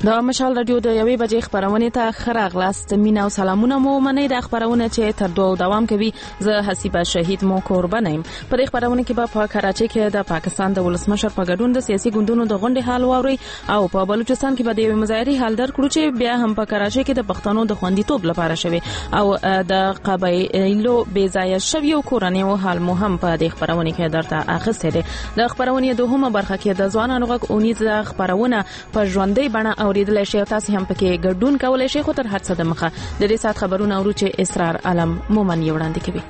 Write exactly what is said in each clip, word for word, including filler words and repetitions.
د مشال رادیو د یوې بجې خبرونه ته خراغلاست مینا او سلامونه مو منئ. د خبرونه چې تر دوه دوام کوي زه حسیبه شهید مو قربانیم. په دې خبرونه کې به په کراچۍ کې د پاکستان د ولسمشر په ګډون د سیاسي ګوندونو د غونډې حال واوري او په بلوچستان کې به د مظاهري حال درکړو چې بیا هم په کراچۍ کې د پښتنو د خوندیتوب لپاره شوی او د قبایلو بې ځای شویو کورنیو حال مو هم په دې خبرونه کې درته اخیسته دي. د خبرونه دوهمه برخه کې د ځوانانو غږ اونیز د خبرونه په ژوندۍ بڼه اوریدل شي او تاسو هم پکې ګډون کولای شئ. خو تر هر څه د مخه د دې سات خبرونه اورو چې اسرار علم مومن یې وړاندې کوي.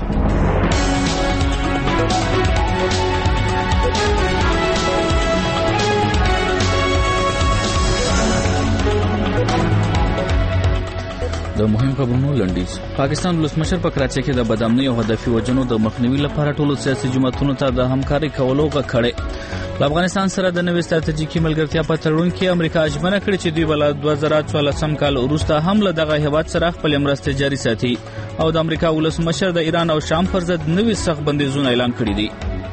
د مهم خبرونو لنډیز. پاکستان ولسمشر په کراچۍ کې د بدامنۍ او هدفي وجنو د مخنیوي لپاره ټولو سیاسي جماعتونو ته د همکاري کولو غږ کړی. د افغانستان سره د نوې ستراتیژیکي ملګرتیا په تړون کې امریکا اجمنه کړې چې دوی بل دوه زره څوارلسم کال وروسته هم له دغه هیواد سره خپل مرستې جاري ساتي او د امریکا ولسمشر د ایران او شام پر ضد نوې سخت بندیزونه اعلان کړي دي.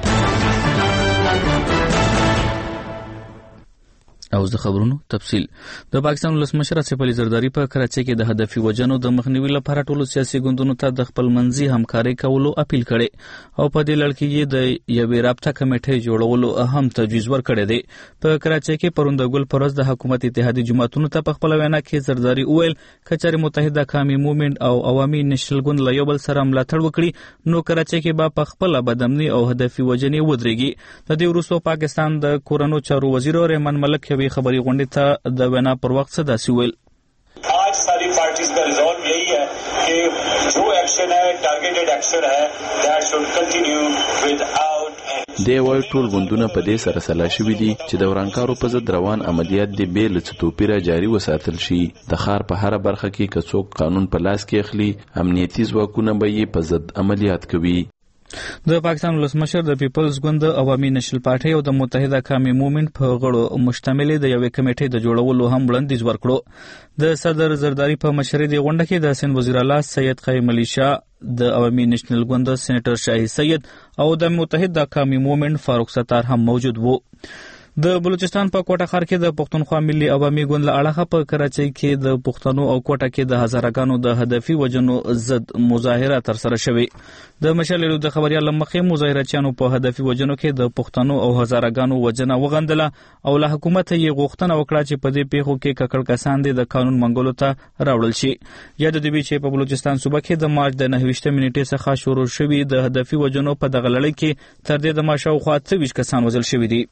او د خبرونو تفصیل. د پاکستان ولسمشر اسف علي زرداری په کراچۍ کې د هدفي وجنو د مخنیوي لپاره ټولو سیاسي ګوندونو ته د خپل منځي همکاري کولو اپیل کړي او په دې لړ کې یې د یوې رابطه کمیټې جوړولو اهم تجویز ورکړی دی. په کراچۍ کې پروند ګل پرز د حکومت اتحادي جماعتونو ته په خپل وینا کې زرداری وویل کچاري متحده قومي موومېنټ او عوامي نېشنل ګوند له یو بل سره ملاتړ وکړي نو کراچۍ کې به په خپل بدامنۍ او هدفي وجنې ودرېږي. د دې وروسته پاکستان د کورونو چارو وزیر رحمان ملک یوې خبري غونډې ته د وینا پر وخت څه داسې ویل. आज सारी पार्टीज का रिजॉल्व यही है कि जो एक्शन है टारगेटेड एक्शन है that should continue without دی وای ټول غوندونه په دې سره سلا شوي دي چې د ورانکارو په ضد روان عملیات دی به له توپیره جاري وساتل شي. د ښار په هر برخه کې که څوک قانون په لاس کې اخلي امنیتي ځواکونه به یې په ضد عملیات کوي. د پاکستان ولسمشر د پیپلز ګوند عوامي نېشنل پارټي او د متحده قومي موومېنټ په غړو مشتملې د یوې کمیټې د جوړولو هم وړاندیز ورکړو. د صدر زرداری په مشرۍ د غونډه کې د سند وزیر اعلی سید قیم علي شاه، د عوامي نېشنل ګوند سېنیټر شاهي سید او د متحده قومي موومېنټ فاروق ستار هم موجود وو. د بلوچستان په کوټه ښار کې د پښتونخوا ملي عوامي ګوند له اړخه په کراچۍ کې د پښتنو او کوټه کې د هزارګانو د هدفي وجنو ضد مظاهره ترسره شوې. د مشاللو د خبريال مخې مظاهرچیانو په هدفي وجنو کې د پښتنو او هزارګانو وجنه وغندله او له حکومت یې غوښتنه وکړه چې په دې پیښو کې ککړ کسان د قانون منګولو ته راوړل شي. یاد دی چې په بلوچستان صوبه کې د مارچ د نهه ویشتمې نیټې څخه شروع شوی د هدفي وجنو په دغه لړۍ کې تر دې د ماشاوخوا اته ویشت کسان وژل شوي دي.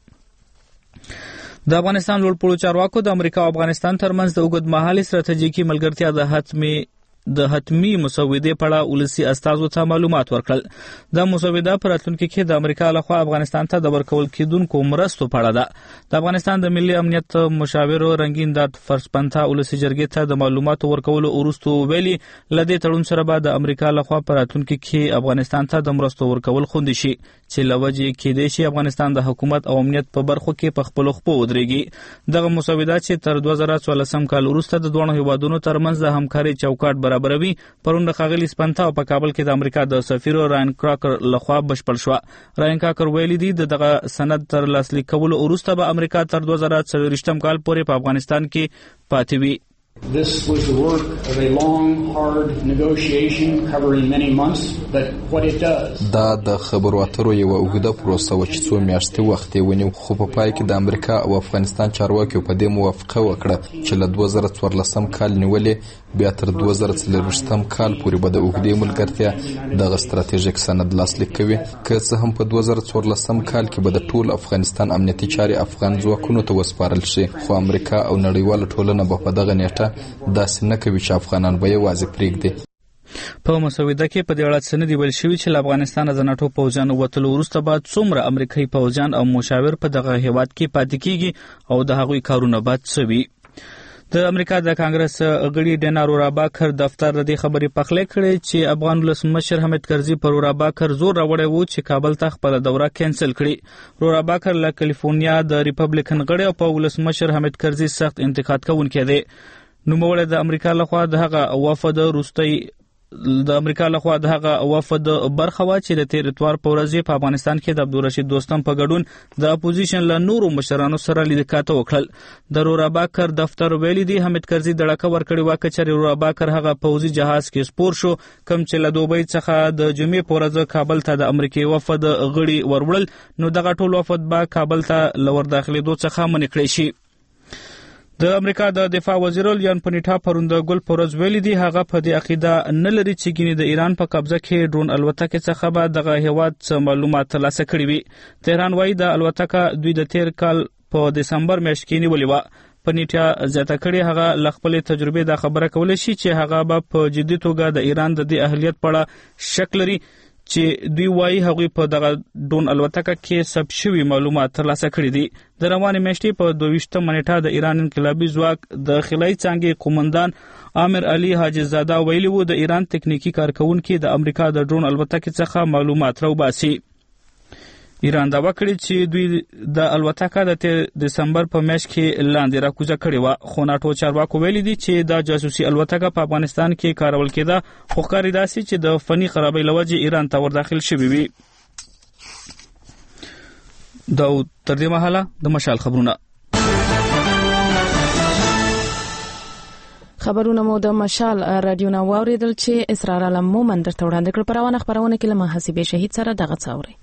د افغانستان لوړپوړو چارواکو د امریکا او افغانستان ترمنځ د اوږدمهالې ستراتیژیکي ملګرتیا د حتمي د حتمی مسودې په اړه ولسی استازو ته معلومات ورکړل. د مسوده پر راتلونکي کې د امریکا لخوا افغانستان ته د ورکول کېدونکو مرستو په اړه ده. د افغانستان د ملي امنیت مشاور رنگین دات فرسپنتا ولسی جرګې ته د معلوماتو ورکولو وروسته ویلي لدې تړون سره به د امریکا لخوا پر راتلونکي کې افغانستان ته د مرستو ورکول خوندي شي چې لوجې کېدې شي افغانستان د حکومت او امنیت په برخو کې په خپل خپل ودرېږي. دغه مسوده چې تر دوه زره څوارلسم کال وروسته د دوه هیوادونو ترمنځ د همکاري چوکاټ برابروي پرون د ښاغلي سپنتا په کابل کې د امریکا د سفیر راین کراکر لخوا بشپړ شو. راین کراکر ویلي دی د دغه سند تر لاسلیک کولو وروسته به امریکا تر دوه زره څلوېښتم کال پورې په افغانستان کې پاتې وي. This was the work of a long, hard negotiation covering many months, but what it does... دا د خبرو اترو یو اوږده پروسه و چې څو میاشتې وخت یې ونیو، خو په پای کې د امریکا او افغانستان چارواکو په دې موافقه وکړه چې له دوه زره څوارلسم کال نیولې بیا تر دوه زره څلوېښتم کال پورې به د اوږدې ملګرتیا دغه ستراتیژیک سند لاسلیک کوي. که څه هم په دوه زره څوارلسم کال کې به د ټول افغانستان امنیتي چارې افغان ځواکونو ته وسپارل شي، خو امریکا او نړیواله ټولنه به په دغه نیټه داسې نه کوي چې افغانان به یوازې پرېږدي. په مسوده کې په دې اړه څه نه دی ویل شوي چې له افغانستانه د ناټو پوځیانو وتلو وروسته بعد څومره امریکایي پوځیان او مشاور په دغه هیواد کې پاتې کیږي او د هغوی کارونه بعد څه وي. د امریکا د کانګرس غړي ډینا روراباکر دفتر د دې خبرې پخلی کړي چې افغان ولسمشر حامد کرزي پر روراباکر زور راوړی وو چې کابل ته خپل دوره کینسل کړي. روراباکر له کالیفورنیا د ریپبلیکن غړي او په ولسمشر حامد کرزي سخت انتقاد کوونکی دی. نوموړی د امریکا لخوا د هغه وفد وروستۍ د امریکا لخوا د هغه وفد برخه وا چې د تیر اتوار په ورځ په افغانستان کې د عبدالرشید دوستم په ګډون د اپوزیشن له نورو مشرانو سره لیدکاته وکړل. د روراباکر دفتر ویلي دی حمید کرزي دړکه ورکړی و چې روراباکر هغه پوځي جهاز کې سپور شو کوم چې له دوبۍ څخه د جمعې په ورځ کابل ته د امریکای وفد غړي ورول، نو دغه ټول وفد به کابل ته لور داخلي دوه څخه منې کړی شي. د امریکا د دفاع وزیر لیان پنیټا پروند ګل پورز ویلي دی هغه په دې عقیده نه لري چې ګینه د ایران په قبضه کې ډرون الوتکه څخه به دغه هیواد څخه معلومات ترلاسه کړي وي. تهران وايي د الوتکه دوی د تیر کال په دسمبر میاشت کې نیولې و. پنیټا زیاته کړي هغه ل خپل تجربه د خبره کولای شي چې هغه به په جدي توګه د ایران د دې اهلیت په اړه شک لري چې دوی وايي هغه په دغه ډرون الوتکه کې ثبت شوی معلومات ترلاسه کړي دي. د روانې میاشتې په دویشتم منېټه د ایران انقلابي ځواک د خلای څنګه قومندان عامر علي حاجی زاده ویلي وو د ایران تکنیکی کارکونکو د امریکا د ډرون الوتکه څخه معلومات راوباسي. ایران دا وکړي چې دوی د الوتکه د دسمبر په میاشت کې لاندې راکوزه کړې و، خو ناټو چارواکو ویلي دي چې دا جاسوسي الوتکه په افغانستان کې کارول کېده، خو ښکاري داسې چې د فني خرابۍ له وجې ایران ته ورداخل شوي وي. دا تر دې مهاله د مشال خبرونه خبرونه مو د مشال رادیو نه واوریدل چې اسرار علم مومن درته وړاندې کړ. پروانه خبرونه کې له محاسبې شهید سره دغه څاوري.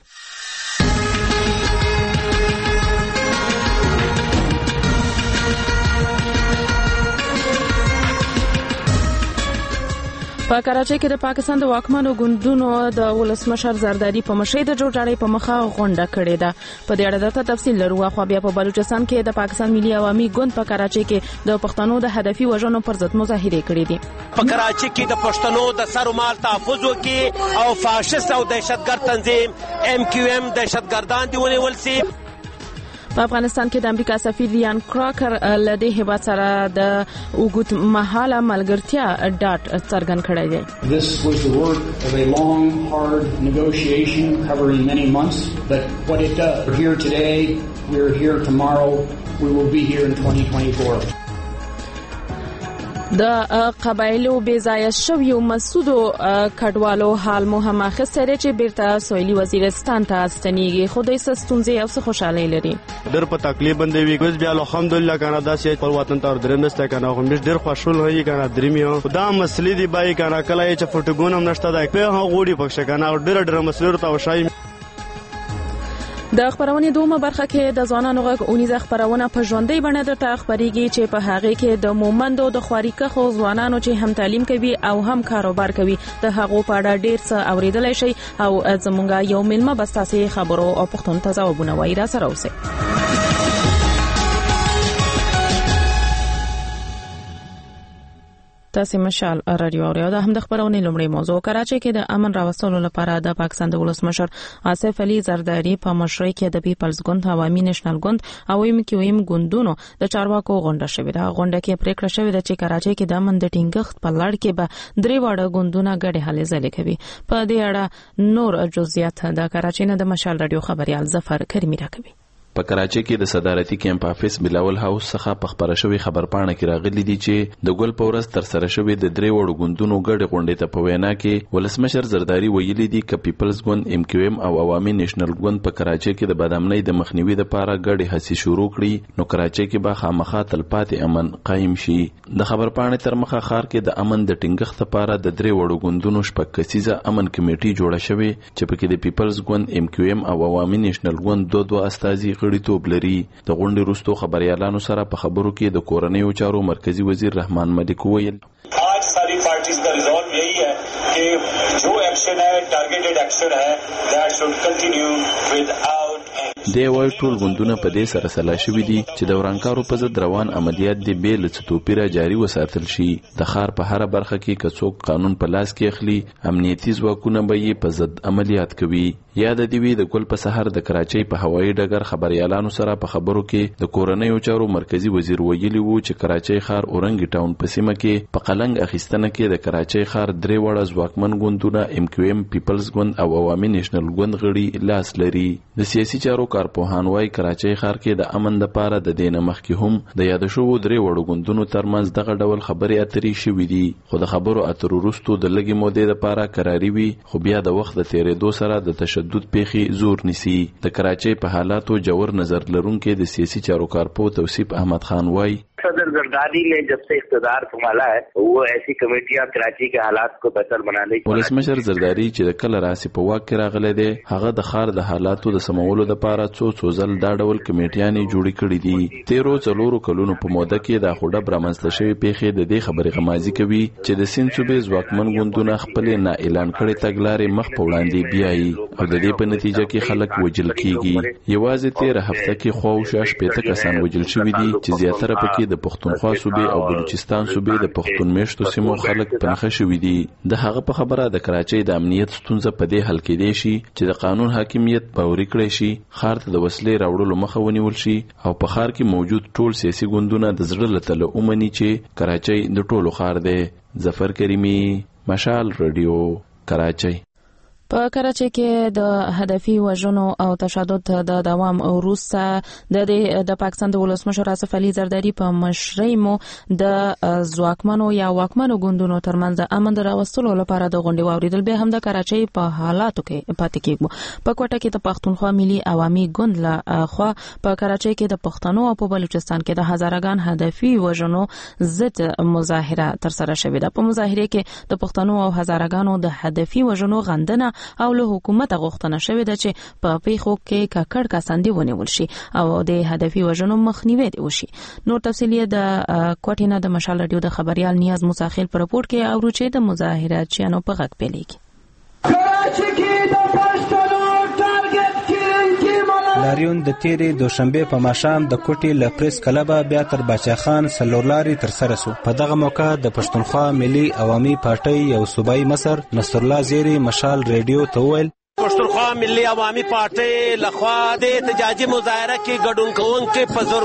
په کراچۍ کې د پاکستان د واکمنو ګوندونو د ولسمشر زرداری په مشرۍ د جوړجاړۍ په مخه غونډه کړې ده. په دې اړه د تفصیل لرو. خو بیا په بلوچستان کې د پاکستان ملي عوامي ګوند په کراچۍ کې د پښتنو د هدفي وژنو پر ضد مظاهره کړې دي. په کراچۍ کې د پښتنو د سرمال تحفظ وکړي او فاشیست او دهشتګرد تنظیم ایم کیو ایم دهشتګردان دی ونیول سي. په افغانستان کې د امریکا سفیر ریان کراکر له دې هیواد سره د اوږد مهاله ملګرتیا ډاټ څرګند کړی دی. This was the work of a long, hard negotiation covering many months, but what it does, we're here today, we're here tomorrow, we will be here in twenty twenty-four. د قبایلو بیځایه شویو مسعودو کډوالو حال مو هم اخیسته چې بیرته سویلي وزیرستان ته ستنیږي، خو د ستونزې او څه خوشاله لري. ډېر په تکلیف باندې وی ګوز بیا الحمدلله کنه داسې پر وطن ته درمسته کنه خو مش ډېر خوشحال هي کنه درمیو دا مسلې دی بای کنه کله چې فوټګونم نشته دا په هغه غوډي پښه کنه ډېر ډېر مسلې ته وشای. د خبرونې دومره برخه کې د ځوانانو غږ اونیزه خبرونه په ژوندۍ بڼه درته خبريږي چې په هغه کې د مومندو د خواريکه خو ځوانانو چې هم تعلیم کوي او هم کاروبار کوي د هغو په اړه ډیر څه اوریدلای شي او زمونږ یو ملمه بستاسي خبرو او پښتون ته ځوابونه وایي. را سره اوسئ. تاسو مشال رادیو اوریا د هم د خبرونې لومړی موضوع. کراچۍ کې د امن راوستلو لپاره د پاکستان د ولسمشر آصف علي زرداری په مشرۍ کې د پیپلز ګوند، عوامي نېشنل ګوند او ایم کیو ایم ګوندونو د چارواکو غونډه شوې ده. غونډه کې پریکړه شوې ده چې کراچۍ کې د امن د ټینګښت په لړ کې به درې واړه ګوندونه ګډې هلې ځلې کوي. په دې اړه نور جزئیات د کراچۍ نه د مشال رادیو خبريال ظفر کریمی راکوي. په کراچۍ کې د صدارتي کیمپ افیس بلاول هاوس څخه په خبره شوی خبرپاڼه کې راغلي دي چې د ګل پورس تر سره شوی د درې وړو ګوندونو ګډ غونډې ته په وینا کې ولسمشر زرداری ویلي دي ک پیپلز ګوند، ایم کیو ایم او عوامي نېشنل ګوند په کراچۍ کې د بدامنۍ د مخنیوي لپاره ګډې هڅې شروع کړي، نو کراچۍ کې به خامخا تلپاتې امن قائم شي. د خبرپاڼې تر مخه ښار کې د امن د ټینګښت لپاره د درې وړو ګوندونو شپږ کسیزه امن کمیټي جوړه شوې چې پکې د پیپلز ګوند، ایم کیو ایم او عوامي نېشنل ګوند دوه دوه استازي غړیتوب لري. د غونډې وروسته خبريالانو سره په خبرو کې د کورنیو چارو مرکزی وزیر رحمان ملک وویل आज सारी पार्टीज का रिजॉल्व यही है कि जो action है targeted action है that should continue without دی وای ټول غوندونه په دې سره سلا شوي دي چې د ورانکارو په ضد روان عملیات دی به له توپیره جاری وساتل شي. د ښار په هر برخه کې که څوک قانون په لاس کې اخلي، امنیتي ځواکونه به یې په ضد عملیات کوي. یاد دی وی د ګل په سحر د کراچۍ په هوایي ډګر خبريالانو سره په خبرو کې د کورنیو چارو مرکزی وزیر ویلي وو چې کراچۍ ښار اورنګ ټاون په سیمه کې په قلنګ اخیستنه کې د کراچۍ ښار درې وړه ځواکمن ګوندونه ام کیو ایم پیپلز ګوند او عوامي نېشنل ګوند غړي لاس لري. د سیاسي چارو کارپوهان وايي کراچۍ ښار کې د امن لپاره د دینه مخکې هم د یاد شوو درې وړو ګوندونو ترمنځ دغه ډول خبرې اترې شوې دي، خو د خبرو اترو وروسته د لږې مودې لپاره قراري وي، خو بیا د وخت د تیریدو سره د تشدد پیښې زور نیسي. د کراچۍ په حالاتو جوور نظر لرونکي د سیاسي چارو کارپو توصیف احمد خان وايي सदर जरदारी ने जब से इख्तिदार संभाला है वो ऐसी कमेटियां कराची के हालात को बेहतर बनाने की ولسمشر زرداری چې د کله راسي په واک کې راغلی دی هغه د ښار د حالاتو د سمولو لپاره څو څو ځل دا ډول کمیټیانې جوړې کړې دي. تیرو څلورو کلونو په موده کې د خوډه برمنځته شوې پیښې د دې خبرې غمازي کوي چې د سیند صوبې ځواکمن ګوندونه خپل نه اعلان کړي تګلارې مخ په وړاندې بیایي او د دې په نتیجه کې خلک وجل کیږي. یوازې تیر هفته کې خو شاش پېته کسان وجل شوي دي چې زیاتره پکې د پښتونخوا صوبې او بلوچستان صوبې د پښتون میشتو سیمو خلک پنخه شوي دي. د هغه په خبره د کراچۍ د امنیت ستونزه په دې حل کې دی شي چې د قانون حاکمیت باوري کړی شي، ښار ته د وسلې راوړلو مخه ونیول شي او په ښار کې موجود ټول سیاسي ګوندونه د زړه له تله ومني چې کراچۍ د ټولو ښار دی. ظفر کریمي، مشال رادیو، کراچۍ. په کراچۍ کې د هدفي وژنو او تشدد د دوام وروسته د د پاکستان د ولسمشر آصف علي زرداری په مشرۍ مو د ځواکمنو یا واکمنو ګوندونو ترمنځ د امن راوستلو لپاره د غونډې واوریدل. به هم د کراچۍ په حالاتو کې پاتې کېږو. په کوټه کې د پښتونخوا ملي عوامي ګوند له خوا په کراچۍ کې د پښتنو او په بلوچستان کې د هزارهګان هدفي وژنو ضد مظاهره ترسره شوې ده. په مظاهره کې د پښتنو او هزارهګانو د هدفي وژنو غندنه او له حکومت غوښتنه شوې ده چې په پیښو کې ککړ کساندې ونیول شي او د هدفي وژنو مخنیوی وشي. نور تفصیل د کوټې نه د مشال رادیو د خبريال نیاز مساخیل پر رپورټ کې اورو چې د مظاهراتچیانو په غږ پیلېږي. لاریون د تیرې دوشنبه په ماښام د کوټې له پریس کلبه بیا تر باچا خان سلورلاري تر سره سو. په دغه موقع د پښتونخوا ملي عوامي پارټۍ یو صوبایي مشر نصر الله زیری مشال ریډیو ته وویل پښتونخوا ملي عوامي پارټۍ لخوا د احتجاجي مظاهره کې ګډون کوونکو په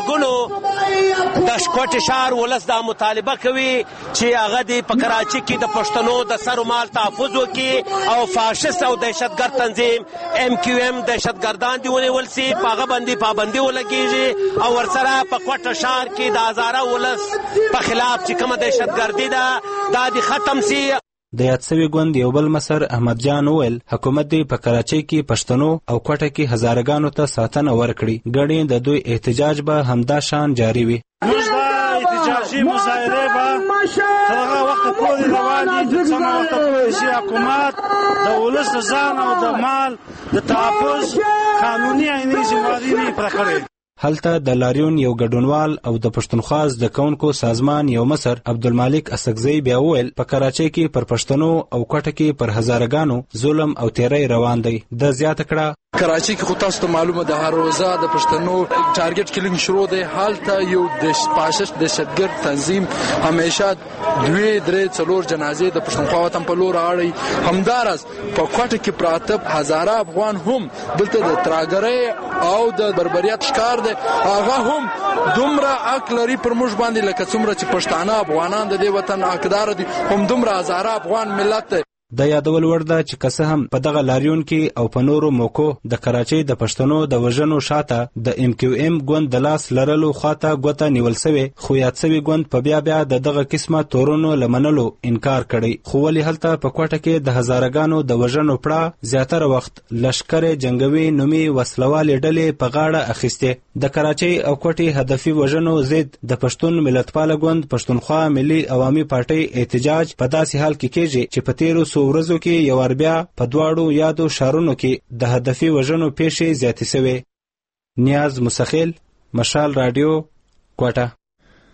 زورګونو د شکوټ شهر ولس دا مطالبه کوي چې هغه د په کراچۍ کې د پښتنو د سر مال تحفظ وکړي او فاشست او دهشتګرد تنظیم ام کیو ایم دهشتګردان دی ونیول سي، په هغه باندې پابندي ولګیږي او ورسره په کوټ شهر کې د هزاره ولس په خلاف چې کومه دهشتګردي ده دا د ختم سي. د یاد سوي ګوند یو بل مشر احمد جان وویل حکومت دی په کراچۍ کې پښتنو او کوټه کې هزارګانو ته ساتنه ورکړي. ګڼي د دوی احتجاج به همدا شان جاری وي. موږ دا احتجاجي مظاهره به تر هغه وخته پورې روان دي چې څومره وخت پورې چې حکومت د ولس د ځان او د مال د تحفظ قانوني عیني ذمہواري نه پوره کړي. هلته د لاریون یو ګډونوال او د پښتونخوا د کونکو سازمان یو مشر عبدالمالک اسقزی بیا وویل په کراچۍ کې پر پښتنو او کوټه کې پر هزارګانو ظلم او تیری روان دی. د زیاته کړه کراچۍ کې خو تاسو ته معلومه ده هر روزه د پښتنو ټارګټ کلینګ شروع دی. حالته یو د پاشش دهشتګرد تنظیم همیشه دوی درې څلور جنازې د پښتونخوا وطن په لور اړي. همدارس په کوټه کې پراته هزاره افغان هم دلته د تراګرۍ او د بربریت ښکار دی. هغه هم دومره حق لري پر موږ باندې لکه څومره چې پښتانه افغانان د دې وطن حقدار دي، هم دومره هزاره افغان ملت دی. د یادول وړ ده چې که څه هم په دغه لاریون کې او په نورو موکو د کراچۍ د پښتنو د وژنو شاته د ام کیو ایم ګوند د لاس لرلو خواته ګوته نیول سوی، خو یاد سوي ګوند په بیا بیا د دغه قسمه تورونو لمنلو انکار کړی. خو ولې هلته په کوټه کې د هزارګانو د وژنو پړه زیاتره وخت لشکر جنگوي نومي وسلوالې ډلې په غاړه اخیسته. د کراچۍ او کوټې هدفي وژنو ضد د پښتون ملتپال ګوند پښتونخوا ملي عوامي پارټۍ احتجاج په داسې حال کې کېږي چې په تیرو ورځو کې یو اربیا په دواړو یادو شهرونو کې د هدفي وژنو پیښې زیاتې شوې. نیاز مسخیل، مشال رادیو، کوټه.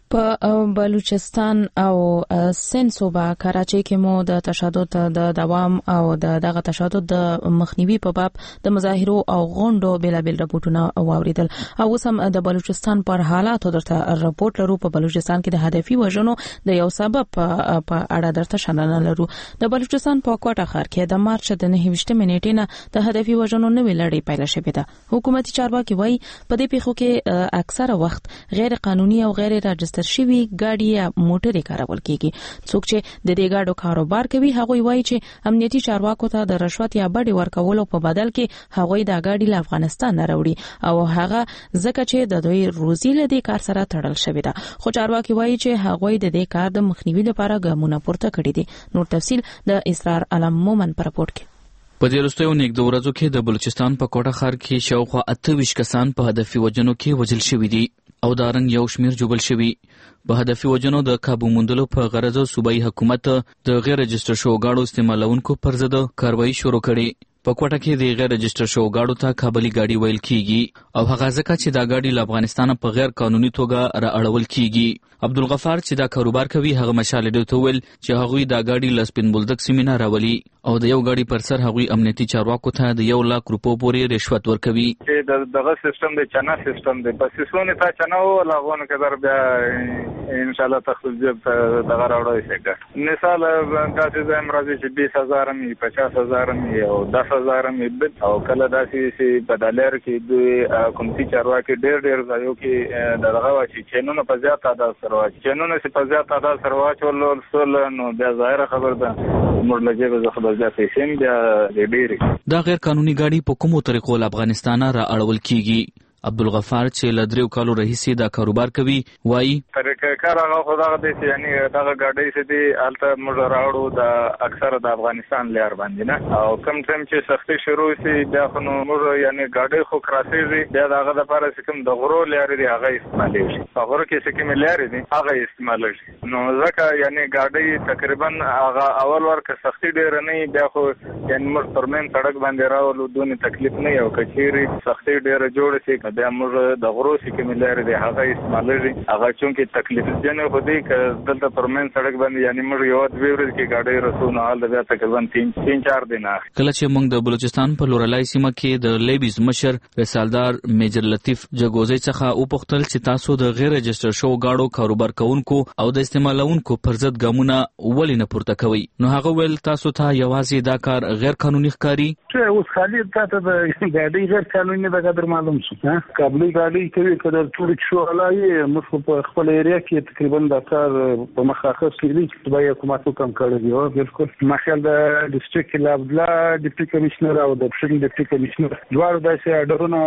په بلوچستان او سند صوبه کراچۍ کې مو د تشدد د دوام او د دغه تشدد د مخنیوي په باب د مظاهرو او غونډو بېلابېل راپورټونه واوریدل او اوس هم د بلوچستان پر حالاتو درته راپورټ لرو. په بلوچستان کې د هدفي وژنو د یو سبب په اړه درته شننه لرو. د بلوچستان په کوټه ښار کې د مارچ د نهه ویشتمې نیټې نه د هدفي وژنو نوې لړۍ پیل شوې ده. حکومتي چارواکي وایي په دې پیښو کې اکثره وخت غیر قانوني او غیر راجستر شوی ګاډي یا موټرې کارول کیږي. څوک چې د دې ګاډو کاروبار کوي هغه وایي چې امنیتي چارواکو ته د رشوت یا بډې ورکولو په بدل کې هغه د ګاډي له افغانستان نه راوړي او هغه ځکه چې د دوی روزي له دې کار سره تړل شوی ده. خو چارواکي وایي چې هغه د دې کار د مخنیوي لپاره ګامونه پورته کړي دي. نور تفصیل د اسرار علم مومن پر راپورټ کې. په دې وروستیو نږدې ورځو کې د بلوچستان په کوټه ښار کې شاوخوا اته ویشت کسان په هدفي وژنو کې وژل شوي دي او دا رنګ یو شمیر جوړل شوی. په هدفي وژنو د کابو موندلو په غرض صوبایي حکومت د غیر رجستر شوو ګاډو استعمالونکو پر ضد کاروایی شروع کړې. په کوټه کې د غیر رجستر شوو ګاډو ته کابلی ګاډي ویل کیږي او هغه ځکه چې دا ګاډي له افغانستان په غیر قانوني توګه را اړول کیږي. عبدالغفار چې دا کاروبار کوي هغه مشال ډیو ته ویل چې هغوی دا ګاډي له سپین بولدک سیمې نه راولي او د یو ګاډي پر سر هغوی امنیتي چارواکو ته د یو لاک روپو پورې رشوت ورکوي. چې دغه سیستم د چنا سیستم دی په سیسونه ته چنا او لاغون کې در بیا ان شاء الله تخصیص دغه راوړی شي. مثال تاسو زم راځي چې بیس هزار می پچاس هزار می او دس هزار می او کله داسې چې په ډالر کې د کومتي چارواکي ډېر ډېر ځایو کې دغه واچي چې نو په زیات تعداد سره واچي چې نو په زیات تعداد سره واچول سول نو بیا ظاهره خبر ده موږ لږه به خبر ځای پیسې بیا ډېری. دا غیر قانوني ګاډي په کومو طریقو له افغانستان را اړول کیږي. عبدالغفار چې له دریو کالو راهیسې دا کاروبار کوي وایي طریقه کار هغه خو دغه دی چې یعنی دغه ګاډۍ چې دی هلته موږ راوړو د اکثره د افغانستان لار باندې نه او کم ټایم چې سختي شروع شي بیا خو نو موږ یعنی ګاډۍ خو کراسېږي بیا دغه دپاره چې کوم د غرو لارې دي هغه استعمالېږي. په غرو کې چې کومې لارې دي هغه استعمالېږي نو ځکه یعنی ګاډۍ تقریبا هغه اول ور که سختي ډېره نه وي بیا خو یعنی موږ پر مین سړک باندې راولو دونې تکلیف نه وي او که چیرې سختي ډېره جوړه شي بیا موږ د غرو چې کومې لارې دي هغه استعمالېږي. هغه چونکې تکلیف جنې خو دی که دلته پر مین سړک باندې یعنی موږ یوه دوې ورځې کې ګاډۍ رسو نو هلته بیا تقریبا تین تین چار دینه. کله چې موږ د بلوچستان په لورلای سیمه کې د لیبیز مشر رسالدار میجر لطیف جګوزی څخه وپوښتل چې تاسو د غیر رجستر شوو ګاډو کاروبار کوونکو او د استعمالونکو پر ضد ګامونه ولې نه پورته کوئ نو هغه ویل تاسو ته یوازې دا کار غیر قانوني ښکاري. اوس خالي تاسو د ګاډۍ غیر قانوني د قدر معلوم شو قبلي ګاډۍ کوي کله ټول شو علای موږ په خپل ایریا کې تقریبا د کار په مخاخص کې دي چې د حکومت حکم کړی دی او بالکل مخال د ډیسټریکټ لابلا ډیپټي کمشنر او د شین ډیپټي کمشنر دوه داسې اډرونه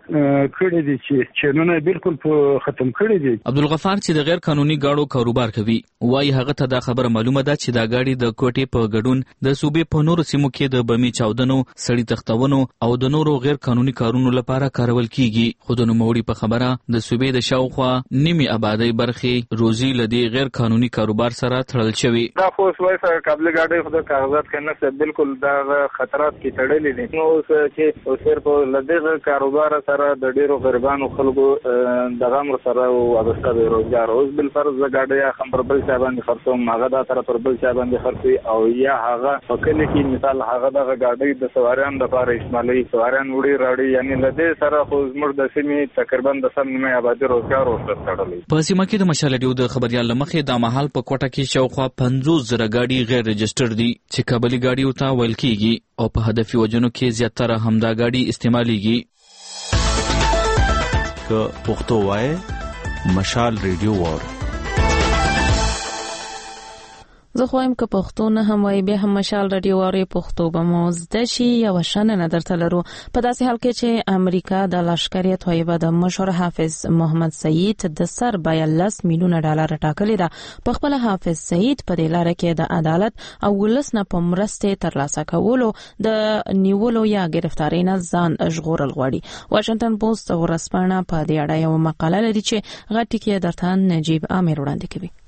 کړی دي چې چنونه بالکل په ختم کړی دي. عبدالغفار چې د غیر قانوني ګاډو کاروبار کوي وايي هغه ته دا خبره معلومه ده چې دا ګاډي د کوټې په ګډون د صوبې په نورو سیمو کې د بمي چاودنو سړي تختونو او د نورو غیر قانوني کارونو لپاره کارول کیږي. خو د نوموړي په خبره د صوبې د شاوخوا نیمه آبادی برخې روزي لدی غیر قانوني کاروبار سره تړل شوی. دا خو وایي سره قبل ګاډي خو د کاغذات کنه څه بالکل دا خطرات کې تړلې دي نو اوس چې اوس په لدغه کاروبار سره د ډیرو غریبانو خلکو دغه امر سره وابسته به روزګار اوس بل فرض ګاډي خبر بل ځای باندې خرڅوم هغه دا تر پر بل ځای باندې خرڅي او یا هغه په کله کې مثال هغه دغه ګاډي د سواریان لپاره استعمالي سواریان وړي راړي یعنی لدې سره خو زموږ د سیمې تقریبا د سم نیمه آبادی روزګار ورسره تړلی. په سیمه کې د مشال ډیو د خبريال لمخې د مهال په کوټه کې شاوخوا پنځوس زره ګاډي غیر رجستر دي چې قبلي ګاډي او ته ویل کیږي او په هدفي وجنو کې زیاتره همدا ګاډي استعماليږي. که پښتو وای مشال ریډیو وور زه خوایم که پښتو نه هم وای بیا هم مشال رادیو واري پښتو به مو زده شي یا وشانه درته لرو. په داسې حال کې چې امریکا د لشکریه طیبه د مشر حافظ محمد سعید د سر بیا لس میلیونه ډالر ټاکلي ده په خپل حافظ سعید په دې لار کې د عدالت او ولس نه په مرسته ترلاسه کولو د نیولو یا گرفتاری نه ځان ژغورل غواړي. واشنگټن پوسټ ورسپانه په دې اړه یو مقاله لري چې غټی کې درته نجیب امیر وړاندې کوي.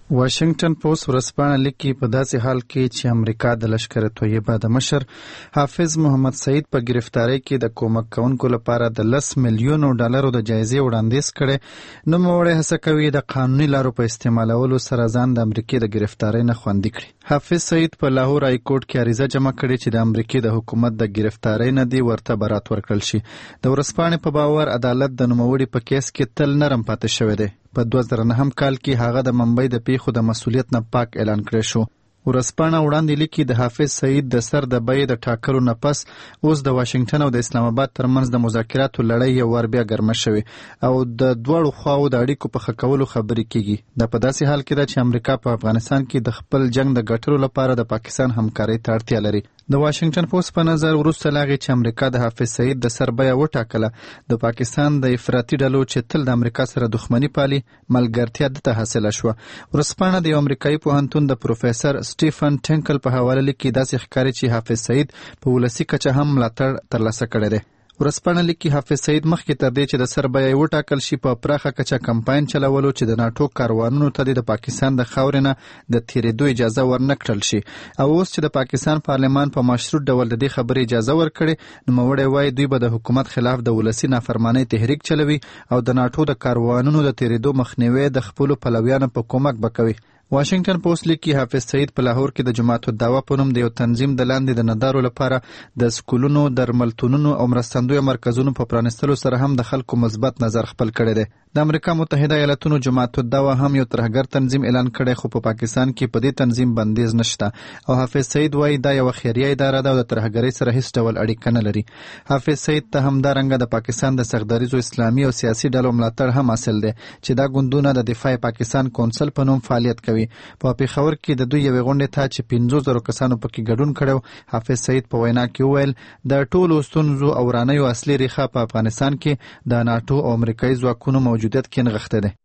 واشنگټن پوسټ ورځپاڼه لیکي په داسې حال کې چې امریکا د لشکر طیبه د مشر حافظ محمد سعید په گرفتاری کې د کومک کوونکو لپاره د لس میلیونو ډالرو د جایزې وړاندیز کړي، نو نوموړی هڅه کوي د قانوني لارو په استعمالولو سره ځان د امریکې د گرفتاری نه خوندي کړي. حافظ سعید په لاهور های کورټ کې عریضه جمع کړې چې د امریکې د حکومت د گرفتاری نه دی ورته برات ورکړل شي. د ورځپاڼې په باور عدالت د نوموړي په کیس کې تل نرم پاتې شوی دی. په دوه زره نهم کال کې هغه د ممبئی د پیښو د مسؤلیت نه پاک اعلان کړی شو. ورځپاڼه وړاندې لیکي د حافظ سعید د سر د بیې د ټاکلو نه پس اوس د واشنگټن او د اسلام آباد ترمنځ د مذاکراتو لړۍ یو وار بیا ګرمه شوې او د دواړو خواو د اړیکو په ښه کولو خبرې کیږي. دا په داسې حال کې ده چې امریکا په افغانستان کې د خپل جنگ د ګټلو لپاره د پاکستان همکارۍ ته اړتیا لري. د واشنگټن پوسټ په نظر وروسته لاغې چې امریکا د حافظ سعید د سر بیه وټاکله، د پاکستان د افراطي ډلو چې تل د امریکا سره دښمني پالي ملګرتیا دته حاصله شوه. ورځپاڼه د یو امریکایي پوهنتون د پروفیسر سټیفن ټینکل په حواله لیکي داسې ښکاري چې حافظ سعید په ولسي کچه هم ملاتړ ترلاسه کړی دی. ورځپاڼه لیکي حافظ سعید مخکې تر دې چې د سر بیه یې وټاکل شي په پراخه کچه کمپاین چلولو چې د ناټو کاروانونو ته د پاکستان د خاورې نه د تېرېدو اجازه ورنه کړل شي، او اوس چې د پاکستان پارلمان په مشروط ډول د دې خبرې اجازه ورکړې، نوموړی وایي دوی به د حکومت خلاف د ولسي نافرمانۍ تحریک چلوي او د ناټو د کاروانونو د تېرېدو مخنیوی د خپلو پلویانو په کومک به کوي. واشنگټن پوسټ لیکي حافظ سعید په لاهور کې د جماعت الدعوه په نوم د یو تنظیم د لاندې د ندارو لپاره د سکولونو، درملتونونو او مرستندویه مرکزونو په پرانستلو سره هم د خلکو مثبت نظر خپل کړی دی. د امریکا متحده ایالاتونو جماعت الدعوه هم یو ترهګر تنظیم اعلان کړی، خو په پاکستان کې په دې تنظیم بندیز نشته او حافظ سعید وایي دا یو خیریه اداره ده او د ترهګرۍ سره هیڅ ډول اړیکه نه لري. حافظ سعید ته همدارنګه د پاکستان د سختدریزو اسلامي او سیاسي ډلو ملاتړ هم حاصل دی چې دا ګوندونه د دفاع پاکستان کونسل په نوم فعالیت کوي. په پېښور کې د دوی یوې غونډې ته چې پنځو زرو کسانو پکې ګډون کړی، حافظ سعید په وینا کې وویل د ټولو ستونزو او ورانیو اصلي ریښه په افغانستان کې د ناټو او امریکایي ځواکونو موجودیت کې نغښتی دی.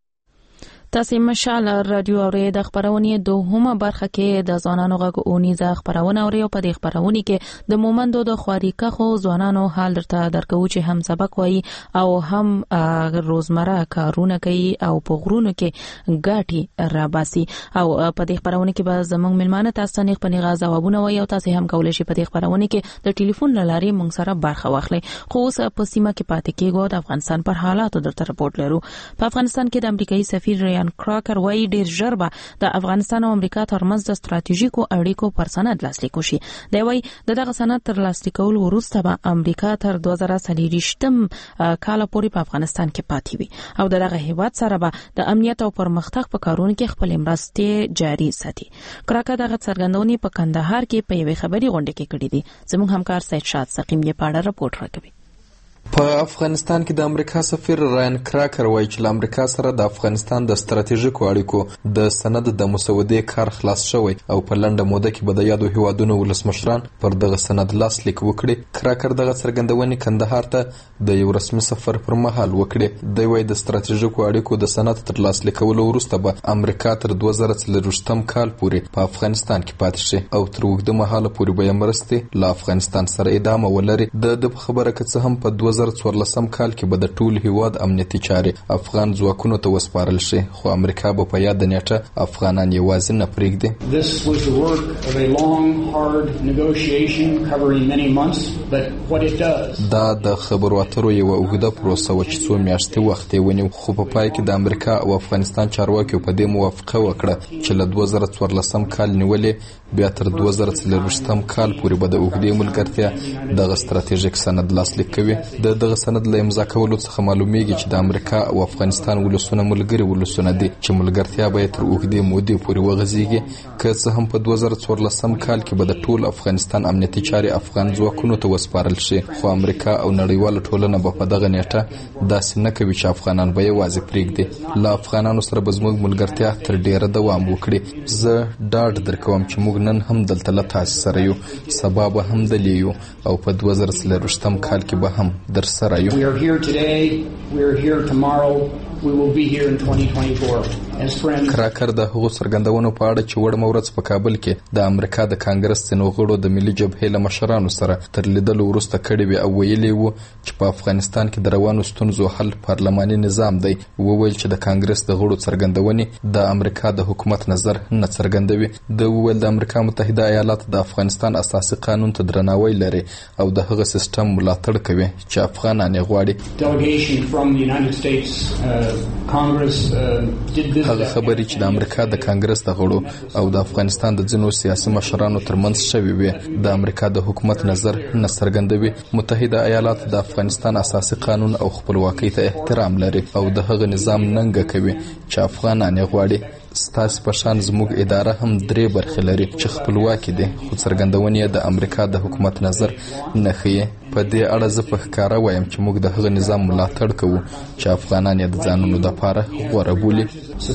تاسو مشال رادیو اوري د خبرونې دوهمه برخه کې د ځوانانو غږ اونیزه خبرونه اوري او په دې خبرونه کې د مومندو د خواریکه خو ځوانانو حال درته درکو چې هم سبق وایي او هم روزمره کارونه کوي او په غرونو کې ګاټي راباسي او په دې خبرونه کې به زموږ ملمانه تاسو نه خپل غا ځوابونه وایي او تاسو هم کولای شئ په دې خبرونه کې د ټلیفون لارې موږ سره برخه واخلئ. خو اوس په سیمه کې پاتې کېږو د افغانستان پر حالاتو درته رپورټ لرو. په افغانستان کې د امریکایي سفیر کراکر وایي ډیر ژر به د افغانستان او امریکا ترمنځ د ستراتیژیکو اړیکو پر سند لاسلیک شي. دی وایي د دغه سند تر لاسلیک کولو وروسته به امریکا تر دوه زره څلوېښتم کال پورې په افغانستان کې پاتې وي او دغه هیواد سره به د امنیت او پرمختګ په کارونو کې خپل مرستې جاري ساتي. کراکر دغه څرګندونې په کندهار کې په یوې خبري غونډه کې کړې دي. زموږ همکار سید شاد سقیم یې په اړه رپورټ راکوي. په افغانستان کې د امریکا سفیر راین کراکر وایي چې له امریکا سره د افغانستان د ستراتیژیکو اړیکو د سند د مسودې کار خلاص شوی او په لنډه موده کې به د یادو هیوادونو ولسمشران پر دغه سند لاسلیک وکړي. کراکر دغه څرګندونې کندهار ته د یو رسمي سفر پر مهال وکړي. دی وایي د ستراتیژیکو اړیکو د سند تر لاسلیکولو وروسته به امریکا تر دوه زره څلوېښتم کال پورې په افغانستان کې پاتې شي او تر اوږده مهاله پورې به یې مرستې له افغانستان سره ادامه ولري. د خبره که څه هم په دوه زره څوارلسم کال کې به د ټول هیواد امنیتي چارې افغان ځواکونو ته وسپارل شي، خو امریکا به په یاد نیټه افغانان یوازې نه پرېږدي. دا د خبرو اترو یوه اوږده پروسه وه چې څو میاشتې وخت یې ونیو، خو په پای کې د امریکا او افغانستان چارواکیو په دې موافقه وکړه چې له دوه زره څوارلسم کال نیولې بیا تر دوه زره څلوېښتم کال پورې به د اوږدې ملګرتیا دغه ستراتیژیک سند لاسلیک کوي. د دغه سند له امضا کولو څخه معلومیږي چې د امریکا او افغانستان ولسونه ملګري ولسونه دي چې ملګرتیا به تر اوږدې مودې پورې وغځېږي. که څه هم په دوه زره څوارلسم کال کې به د ټول افغانستان امنیتي چارې افغان ځواکونو ته وسپارل شي، خو امریکا او نړیواله ټولنه به په دغه نیټه داسې نه کوي چې افغانان به یوازې پرېږدي. له افغانانو سره به زموږ ملګرتیا تر ډیره دوام وکړي. زه ډاډ درکوم چې موږ نن هم دلته له تاسو سره یو، سبا به هم دلې یو او په دوه زره څلوېښتم کال کې به هم در سره یو. We are here today, we are here tomorrow, we will be here in twenty twenty-four. کراکر د هغو څرګندونو په اړه چې وړمه ورځ په کابل کې د امریکا د کانګرس ځینو غړو د ملي جبهې له مشرانو سره تر لیدلو وروسته کړي وي او ویلي وو چې په افغانستان کې د روانو ستونزو حل پارلماني نظام دی. وویل چې د کانګرس د غړو څرګندونې د امریکا د حکومت نظر نه څرګندوي. د وویل د امریکا متحده ایالات د افغانستان اساسي قانون ته درناوی لري او د هغه سیستم ملاتړ کوي چې افغانان یې غواړي. هغه خبرې چې د امریکا د کانګرس د غړو او د افغانستان د ځینو سیاسي مشرانو ترمنځ شوي وي د امریکا د حکومت نظر نه څرګندوي. متحده ایالات د افغانستان اساسي قانون او خپلواکۍ ته احترام لري او د هغه نظام ننګه کوي چې افغانان یې غواړي. ستاسو په شان زموږ اداره هم درې برخې لري چې خپلواکي دي خو څرګندونې د امریکا د حکومت نظر نه ښیي. په دې اړه زه په ښکاره وایم چې موږ د هغه نظام ملاتړ کوو چې افغانان یې د ځانونو دپاره غوره بولي.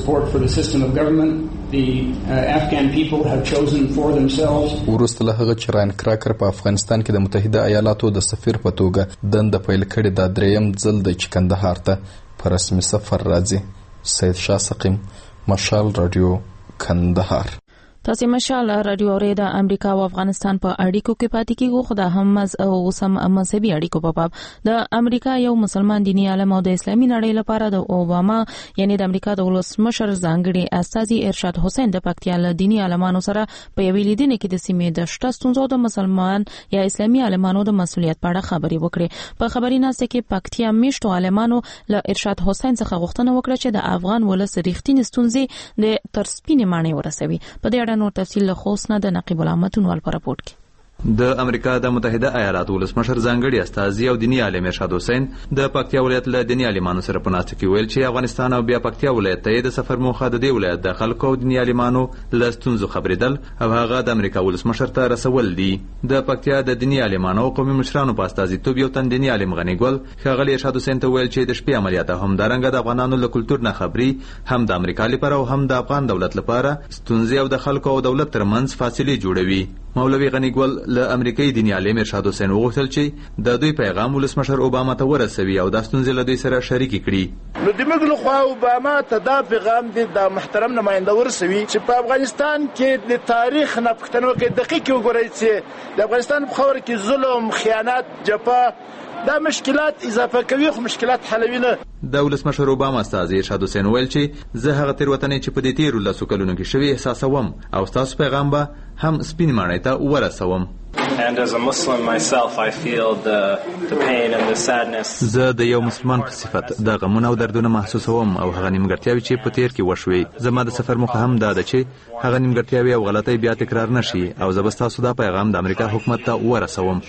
وروسته له هغه چې راین کراکر په افغانستان کې د متحده ایالاتو د سفیر په توګه دنده پیل کړې دا درېیم ځل دی چې کندهار ته په رسمي سفر راځي. سید شاه سقیم، مشال رادیو، کندهار. تاسو مشال رادیو اورئ د امریکا او افغانستان په اړیکو کې پاتې کیږو. خو د هم مز او سم مذهبي اړیکو په باب د امریکا یو مسلمان دیني عالم او د اسلامي نړۍ لپاره د اوباما یعنی د امریکا د ولسمشر ځانګړي استازي ارشاد حسین د پکتیا له دیني عالمانو سره په یوې لیدنې کې د سیمې د شته ستونزو د مسلمان یا اسلامي عالمانو د مسولیت په اړه خبرې وکړې. په خبري ناسته کې پکتیا میشتو عالمانو له ارشاد حسین څخه غوښتنه وکړه چې د افغان ولس ریښتینې ستونزې د ترسپینې معنی ورسوي. په دې اړه نور تفصیل له خوسنه د نقیب الامتونوال په راپورټ کې. د امریکا د متحده ایالاتو ولسمشر ځانګړي استازي او دینی عالم ارشاد حسین د پکتیا ولایت له دینی عالمانو سره په ناسته کې ویل چې افغانستان او بیا پکتیا ولایت ته د سفر موخه د دې ولایت د خلکو او دینی عالمانو له ستونزو خبرېدل او هغه د امریکا ولسمشر ته رسول دي. د پکتیا د دینی عالمانو او قومي مشرانو په استازیتوب یو تن دینی عالم غنی ګل ښاغلي ارشاد حسین ته ویل چې د شپې عملیات هم دارنګه د افغانانو له کلتور نه خبري هم د امریکا لپاره او هم د افغان دولت لپاره ستونزې او د خلکو او دولت ترمنځ فاصله جوړوي. مولوي غنی ګل له امریکایي دینی عالم ارشاد حسین وغوښتل چې د دوی پیغام ولسمشر اوباما ته ورسوي او د ستونزې له دوی سره شریک کړي. نو د موږ له خوا اوباما ته دا پیغام دی د محترم نماینده ورسوي چې په افغانستان کې د تاریخ نه پوښتنه وکړي، دقیق وګورئ چې د افغانستان په خاوره کې ظلم، خیانت، جفا دا مشکلات اضافه کوي خو مشکلات حلوي نه. د ولسمشر اوباما استازي ارشاد حسین ویل چې زه هغه تېروتنې چې په دې تېرو لسو کلونو کې شوي احساسوم او ستاسو پیغام به هم سپین ماڼۍ ته ورسوم. And as a Muslim myself, I feel the the pain and the sadness. زه د یو مسلمان په صفت د غمونو او دردونو محسوسوم او هغه نیمګړتیاوې چې په تیر کې وشوي. زما د سفر موخه هم دا ده چې هغه نیمګړتیاوې او غلطۍ بیا تکرار نشي او زه به ستاسو دا پیغام د امریکا حکومت ته ورسوم.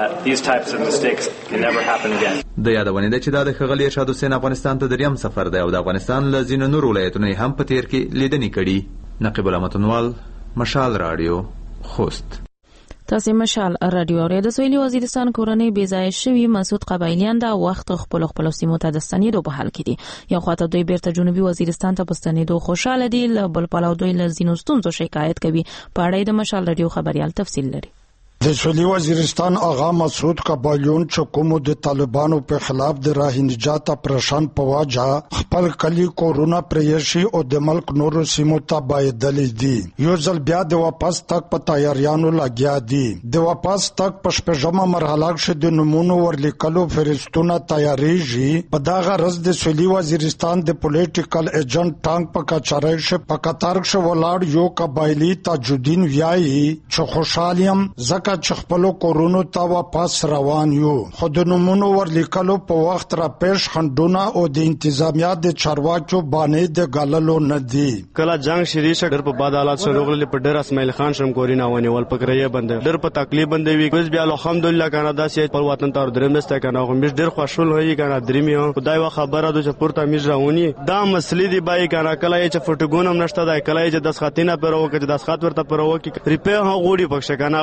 د یادونې ده چې دا د ښاغلي ارشاد حسین افغانستان ته دریم سفر دی او د افغانستان له ځینو نورو ولایتونو هم په تیر کې لیدنې کړي. نقیب الامتونوال، مشال رادیو، خوست. تاسو مشال رادیو اورئ. د سویلي وزیرستان کورنۍ بې ځایه شوي مسعود قبایلیان دا وخت خپل خپل سیمو ته د ستنېدو په حال کې دي. یو خواته دوی بیرته جنوبي وزیرستان ته په ستنېدو خوشاله دي، له بل پلوه دوی له ځینو ستونزو شکایت کوي. په اړه د مشال رادیو خبريال تفصیل لري. د سویلي وزیرستان آغا مسعود قبایلیون چې کومو د طالبانو په خلاف د راه نجات اپریشن په واجه خپل کلی کورونه پریشي او د ملک نورو سیمو ته بایدلې دي. یو ځل بیا د واپس تک په تیاریانو لګیا دي. د واپس تک په شپږمه مرحله کې د نمونو ورلیکلو فرستونه تیاریږي. په دغه ورځ د سویلي وزیرستان د پولیټیکل ایجنټ ټانک په کچارۍ کې په قطار کې ولاړ یو قبایلی تاجودین ویایي چې خوشالیم زکه چې خپل کورونو ته واپس روان یو. خو د نمونو ورلیکلو په وخت را پېښ خندونه او د انتظامیه د چارواکو باندې د غللو نه دي. کله جنگ شری شه ډېر په باد حالات سره وغلی په ډېر اسماعیل خان شم کورینا ونیول پکړې بند ډېر په تکلیف بندې وی کوز بیا الحمدلله کنه دا سي په وطن تر درمسته کنه خو مش ډېر خوشحال وي کنه درمیو خدای وا خبره ده چې پورته میز راونی دا مسلې دی بای کنه کله چې فټګونم نشته دا کله چې د سخاتینه پر وکړه د سخات ورته پر وکړه ریپه ها غوډي پښه کنه ډېر ډېر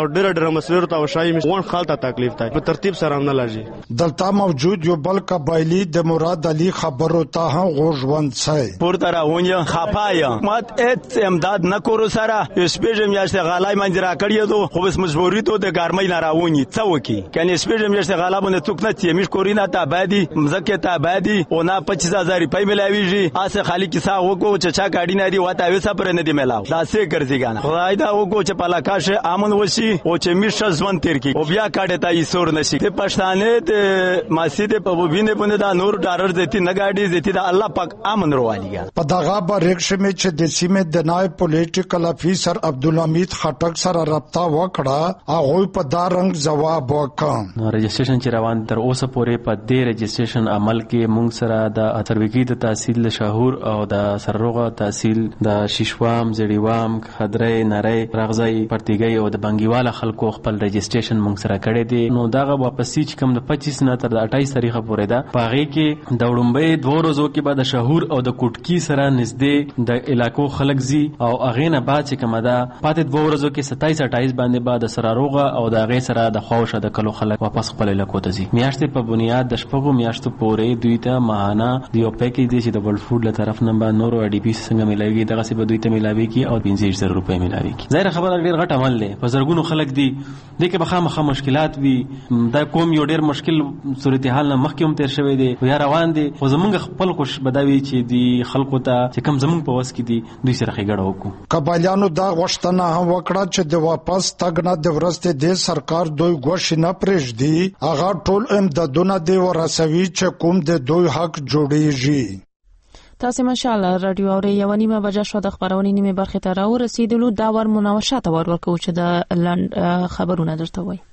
مسلر ته وشای مون خالته تکلیف تای په ترتیب سره نه لږی دلته موجود یو بل قبایلی د مراد علي خبرو ته هم غوژوند سای پورته راونی خپایا مات ات امداد نکورو سره سپیږم یاشته غالای منځرا کړی دو خو بس مجبوری ته د ګرمۍ نه راونی څوکي کني سپیږم یاشته غالا باندې څوک نه تیمیش کورینا ته بعدي مزکه ته بعدي او نه پچیس هزار روپۍ ملاویږي اسه خالی کیسه وکړو چې چا گاډی نه دی وته وسه پر نه دی ملاو دا سه ګرځي ګانا خدای دا وکړو چې پلاکاشه امن وشي او چې میشه ځوان تیر کی او بیا کاډه ته ایسور نشي ته پښتانه ته مسجد په وبینه باندې دا نور ډالر زیتی نه گاډي زیتی دا الله پاک امن روالي په دغه بریښ می چې د سیمې د نای پولیټیکل افیسر عبدالحمید خټک سره رابطه وکړه هغه په دا رنګ جواب وکړ رجسټریشن چې روان تر اوسه پورې په دې رجسټریشن عمل کې مونږ سره د اتربګي د تحصیل شاهور او د سرروغه تحصیل د شیشوام زړیوام خدرې نری رغزی پرتګي او د بنګیواله خلکو خپل رجسټریشن مونږ سره کړی دی نو داغه واپسی چې کوم د پچیس نه تر د اټایس تاریخه پورې ده پاغي کې د وړمبې دوه ورځو کې بعد شاهور او د کوټکی سره نږدې د علاقو خلک زی او اغه نه بعد چې کوم ده پاتې دوه ورځو کې ستایس اټایس باندې بعد سرروغه او د اغه سره د خوښه د کلو خلک واپس خپل علاقو ته زی میاشتې په بنیاد د شپږو میاشتو پورې دوی ته ماهانه دیو پیکیج دی چې د ورلد فود له طرف نه به نورو اډي پی څنګه ملایوي دغه څه به دوی ته ملاوي کی او پنځه زره روپۍ ملاوي کی ظاهر خبره ډیر غټ عمل دی په زرګونو خلک دي د کې بخا مخه مشکلات وي دا کوم یو ډیر مشکل صورتحال نه مخکې هم تیر شوی دی یا روان دي خو زمونږ خپل خوش بداوي چې دی خلکو ته چې کم زمونږ په وس کې دي دوی سره خېګړه وکړو قبایلیانو دا غوښتنه هم وکړه چې د واپس تګ نه د ورسته د سرکار دوی غوښ نه پرېږدي هغه ټول امدادونه دی ورسوي چې کوم د دوی حق جوړیږي تاسو ماشاءالله رادیو اوري یو نیمه بجه شو د خبرونې نیمه برخه ته راو رسیدلو دا ور مناوشات ور ورکو چې د لند خبرونه درته وای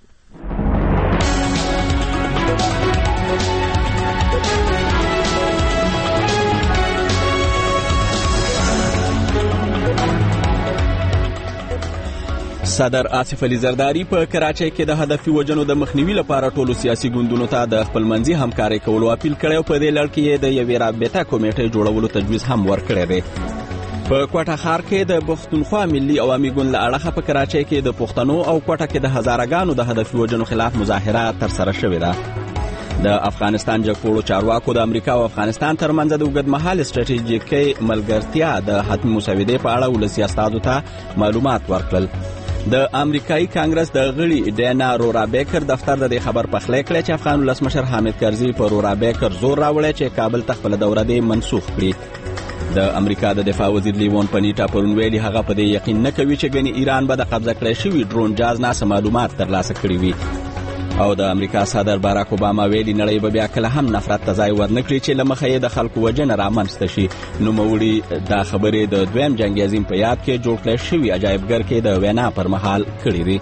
صدر آصف علي زرداری په کراچۍ کې د هدفي وجنو د مخنیوي لپاره ټولو سیاسي ګوندونو ته د خپلمنځي همکارۍ کولو اپیل کړی او په دې لړ کې د یوې رابطه کمیټې جوړولو تجویز هم ورکړی دی په کوټه ښار کې د پښتونخوا ملي عوامي ګوند له اړخه په کراچۍ کې د پښتنو او کوټه کې د هزارهګانو د هدفي وجنو خلاف مظاهره ترسره شوې ده د افغانستان جګپوړو چارواکو د امریکا او افغانستان ترمنځ د اوږدمهاله ستراتیژیکي ملګرتیا د حتمي مسودې په اړه ولسي استازو ته معلومات ورکړل د امریکایي کانګرس د غړي ډینا رورا بیکر دفتر د خبر پخلی کړی چې افغان ولسمشر حامد کرزي په رورا بیکر زور راوړی چې کابل ته خپل دوره دې منسوخ کړي د امریکا د دفاع وزیر لیوون پنیټا پرون ویلي هغه په دې یقین نه کوي چې ګنې ایران به د قبضه کړی شوي ډرون جاز نه معلومات ترلاسه کړي وي او د امریکا صدر باراک اوباما ویلي نړۍ به بیا کله هم نفرت ته ځای ورنکړي چې له مخه یې د خلکو وژنه رامنځته شي نوموړي دا خبرې د دویم جنګ عظیم په یاد کې جوړ کړی شوي عجایبګر کې د وینا پر مهال کړي دي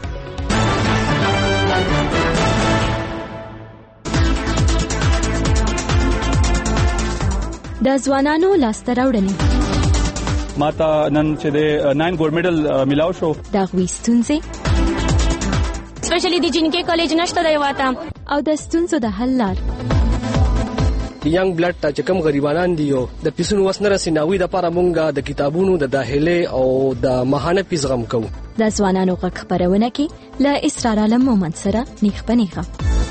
د ځوانانو لاسته راوړنې ماته نن چې د ناین ګولډ میډل ملاو شو د غوي ستونزې سپیشلی د جنکې کالج نشته دی واته او د ستونزو د حل لار ینګ بلډ ته چې کوم غریبانان دي او د پیسونو وسنه رسیناوي د لپاره مونږه د کتابونو د داخله او د ماهانه پیس غم کوو د ځوانانو غږ خبرونه کې ل اسرار عالم مومند سره نیخ پنیخه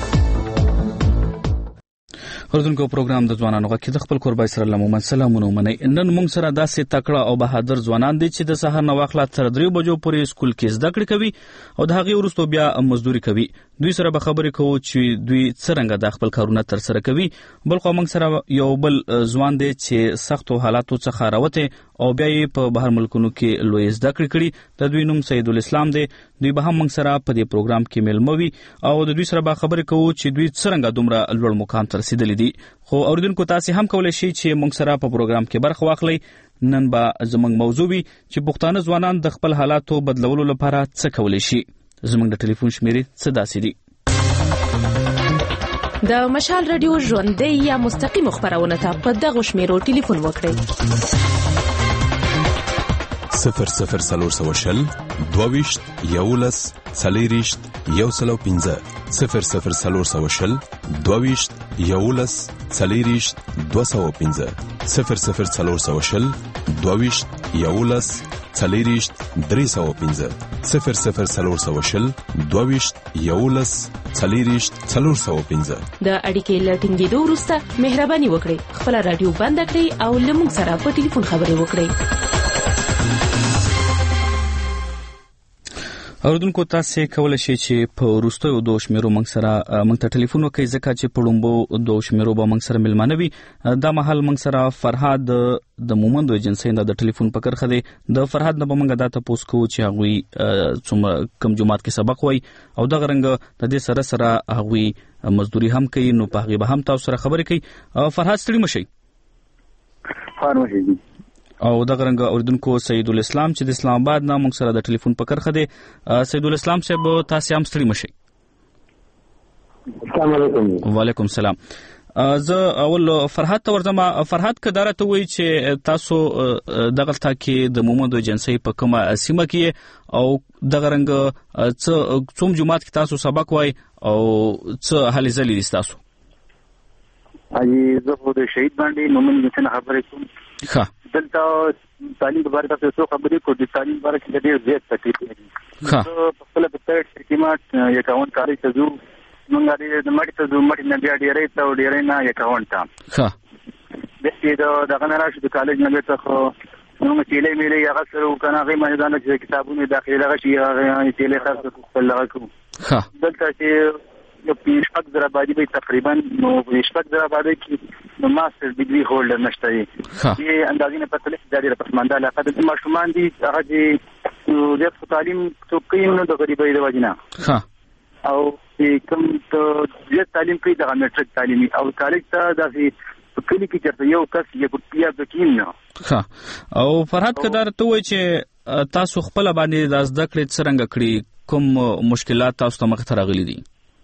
اردوونکو پروګرام د ځوانانو غږ د خپل قربای سره لمومن سلامونه منئ نن موږ سره داسې تکړه او بهادر ځوانان دي چې د سحر نه واخلا تر درې بجو پورې سکول کې زده کړې کوي او د هغې وروسته بیا مزدوري کوي دوی سره به خبرې کوو چې دوی څرنګه د خپل کارونه ترسره کوي بل خو موږ سره یو بل ځوان دی چې سختو حالاتو څخه راوته او بیا یې په بهر ملکونو کې لوی زده کړې کړي د دوی نوم سید الاسلام دی دوی به هم موږ سره په دې پروګرام کې ملمه وي او د دوی سره به خبرې کوو چې دوی څرنګه دومره لوړ مقام ته رسیدلي دي خو اوریدونکو تاسو هم کولای شئ چې موږ سره په پروګرام کې برخه واخلئ نن به زموږ موضوع وي چې پښتانه ځوانان د خپل حالاتو بدلولو لپاره څه کولی شي زموږ د ټلیفون شمیرې څه داسې دي د مشال رادیو ژوندۍ یا مستقیم خبرونه ته په دغه شمیرو ټلیفون وکړئ صفر صفر سلور سو شل دوویشت یولس څلېرویشت یو سلو پنځه صفر صفر سلور سو شل دوویشت یولس څلېرویشت دوه سوه پنځه صفر صفر سلور سو شل دوویشت یولس څلېرویشت درې سوه پنځه صفر صفر څلور سوه شل دوهویشت یولس څلېرویشت څلور سوه پنځه. د اړیکې له ټینګېدو وروسته مهرباني وکړئ خپله راډیو بنده کړئ او له موږ سره په ټلیفون خبرې وکړئ. اوردونکو تاسو کولای شئ چې په وروستیو دوه شمیرو موږ سره موږ ته ټلیفون وکړئ ځکه چې په لومړو دوه شمیرو به موږ سره ملمانه وي. دا مهال موږ سره فرهاد د مومندو ایجنسۍ د ټلیفون په کرخه دی. د فرهاد نه به موږ دا تاسو کو چې هغه څومره کم جماعت کې سبق وای او دغه رنګ د دې سره سره هغه مزدوري هم کوي نو په هغه به هم تاسو سره خبرې کوي. فرهاد ستړي مشي. فارمشي او دغه رنګ اوردونکو سید الاسلام چې د اسلام آباد نه موږ سره د ټلیفون په کرخه دی. سید الاسلام صاحب تاسو هم ستړي مشي. السلام علیکم. وعلیکم السلام. زه اول فرهاد ته ورځم. فرهاد کداره ته وایي چې تاسو دغه تا کې د مومندو ایجنسۍ په کومه سیمه کې او دغه رنګ څه څوم جماعت کې تاسو سبق وای او څه هلې ځلې دي تاسو؟ اجي زه په دې شهید باندې مومند څخه خبرې کوم. ښه دلته تعلیم په اړه تاسو خبرې کوئ. د تعلیم په اړه کې ډېر زیات تکلیف لري. ښه په خپل په تر کې یو کاون کاری ته ځو موږ د مټ ته ځو مټ نه بیا ډېرې ته ډېرې نه یو کاون ته. ښه د دې د دغه نه راشي د کالج نه ته خو نو چې له ملي هغه سره کنه غي مېدان چې کتابونه داخله غشي هغه چې له خاصه خپل لغو. ښه دلته چې یو پیشفق در آبادی به تقریبا نو پیشفق در آبادی کې نو ماستر ډیګري هولډر نشته دی. دې اندازې نه پته لري د دې پسمانده علاقه د ماشومان دي هغه چې د تعلیم توقین نو د غریبۍ د وجنه. ها او کوم ته د تعلیم کې د میټریک تعلیمي او کالج ته د کلی کې چرته یو کس یو بیا د کین نه. ها او فرهاد کدار ته وایي چې تاسو خپل باندې د زده کړې څنګه کړی کوم مشکلات تاسو ته مخ ته راغلي دي؟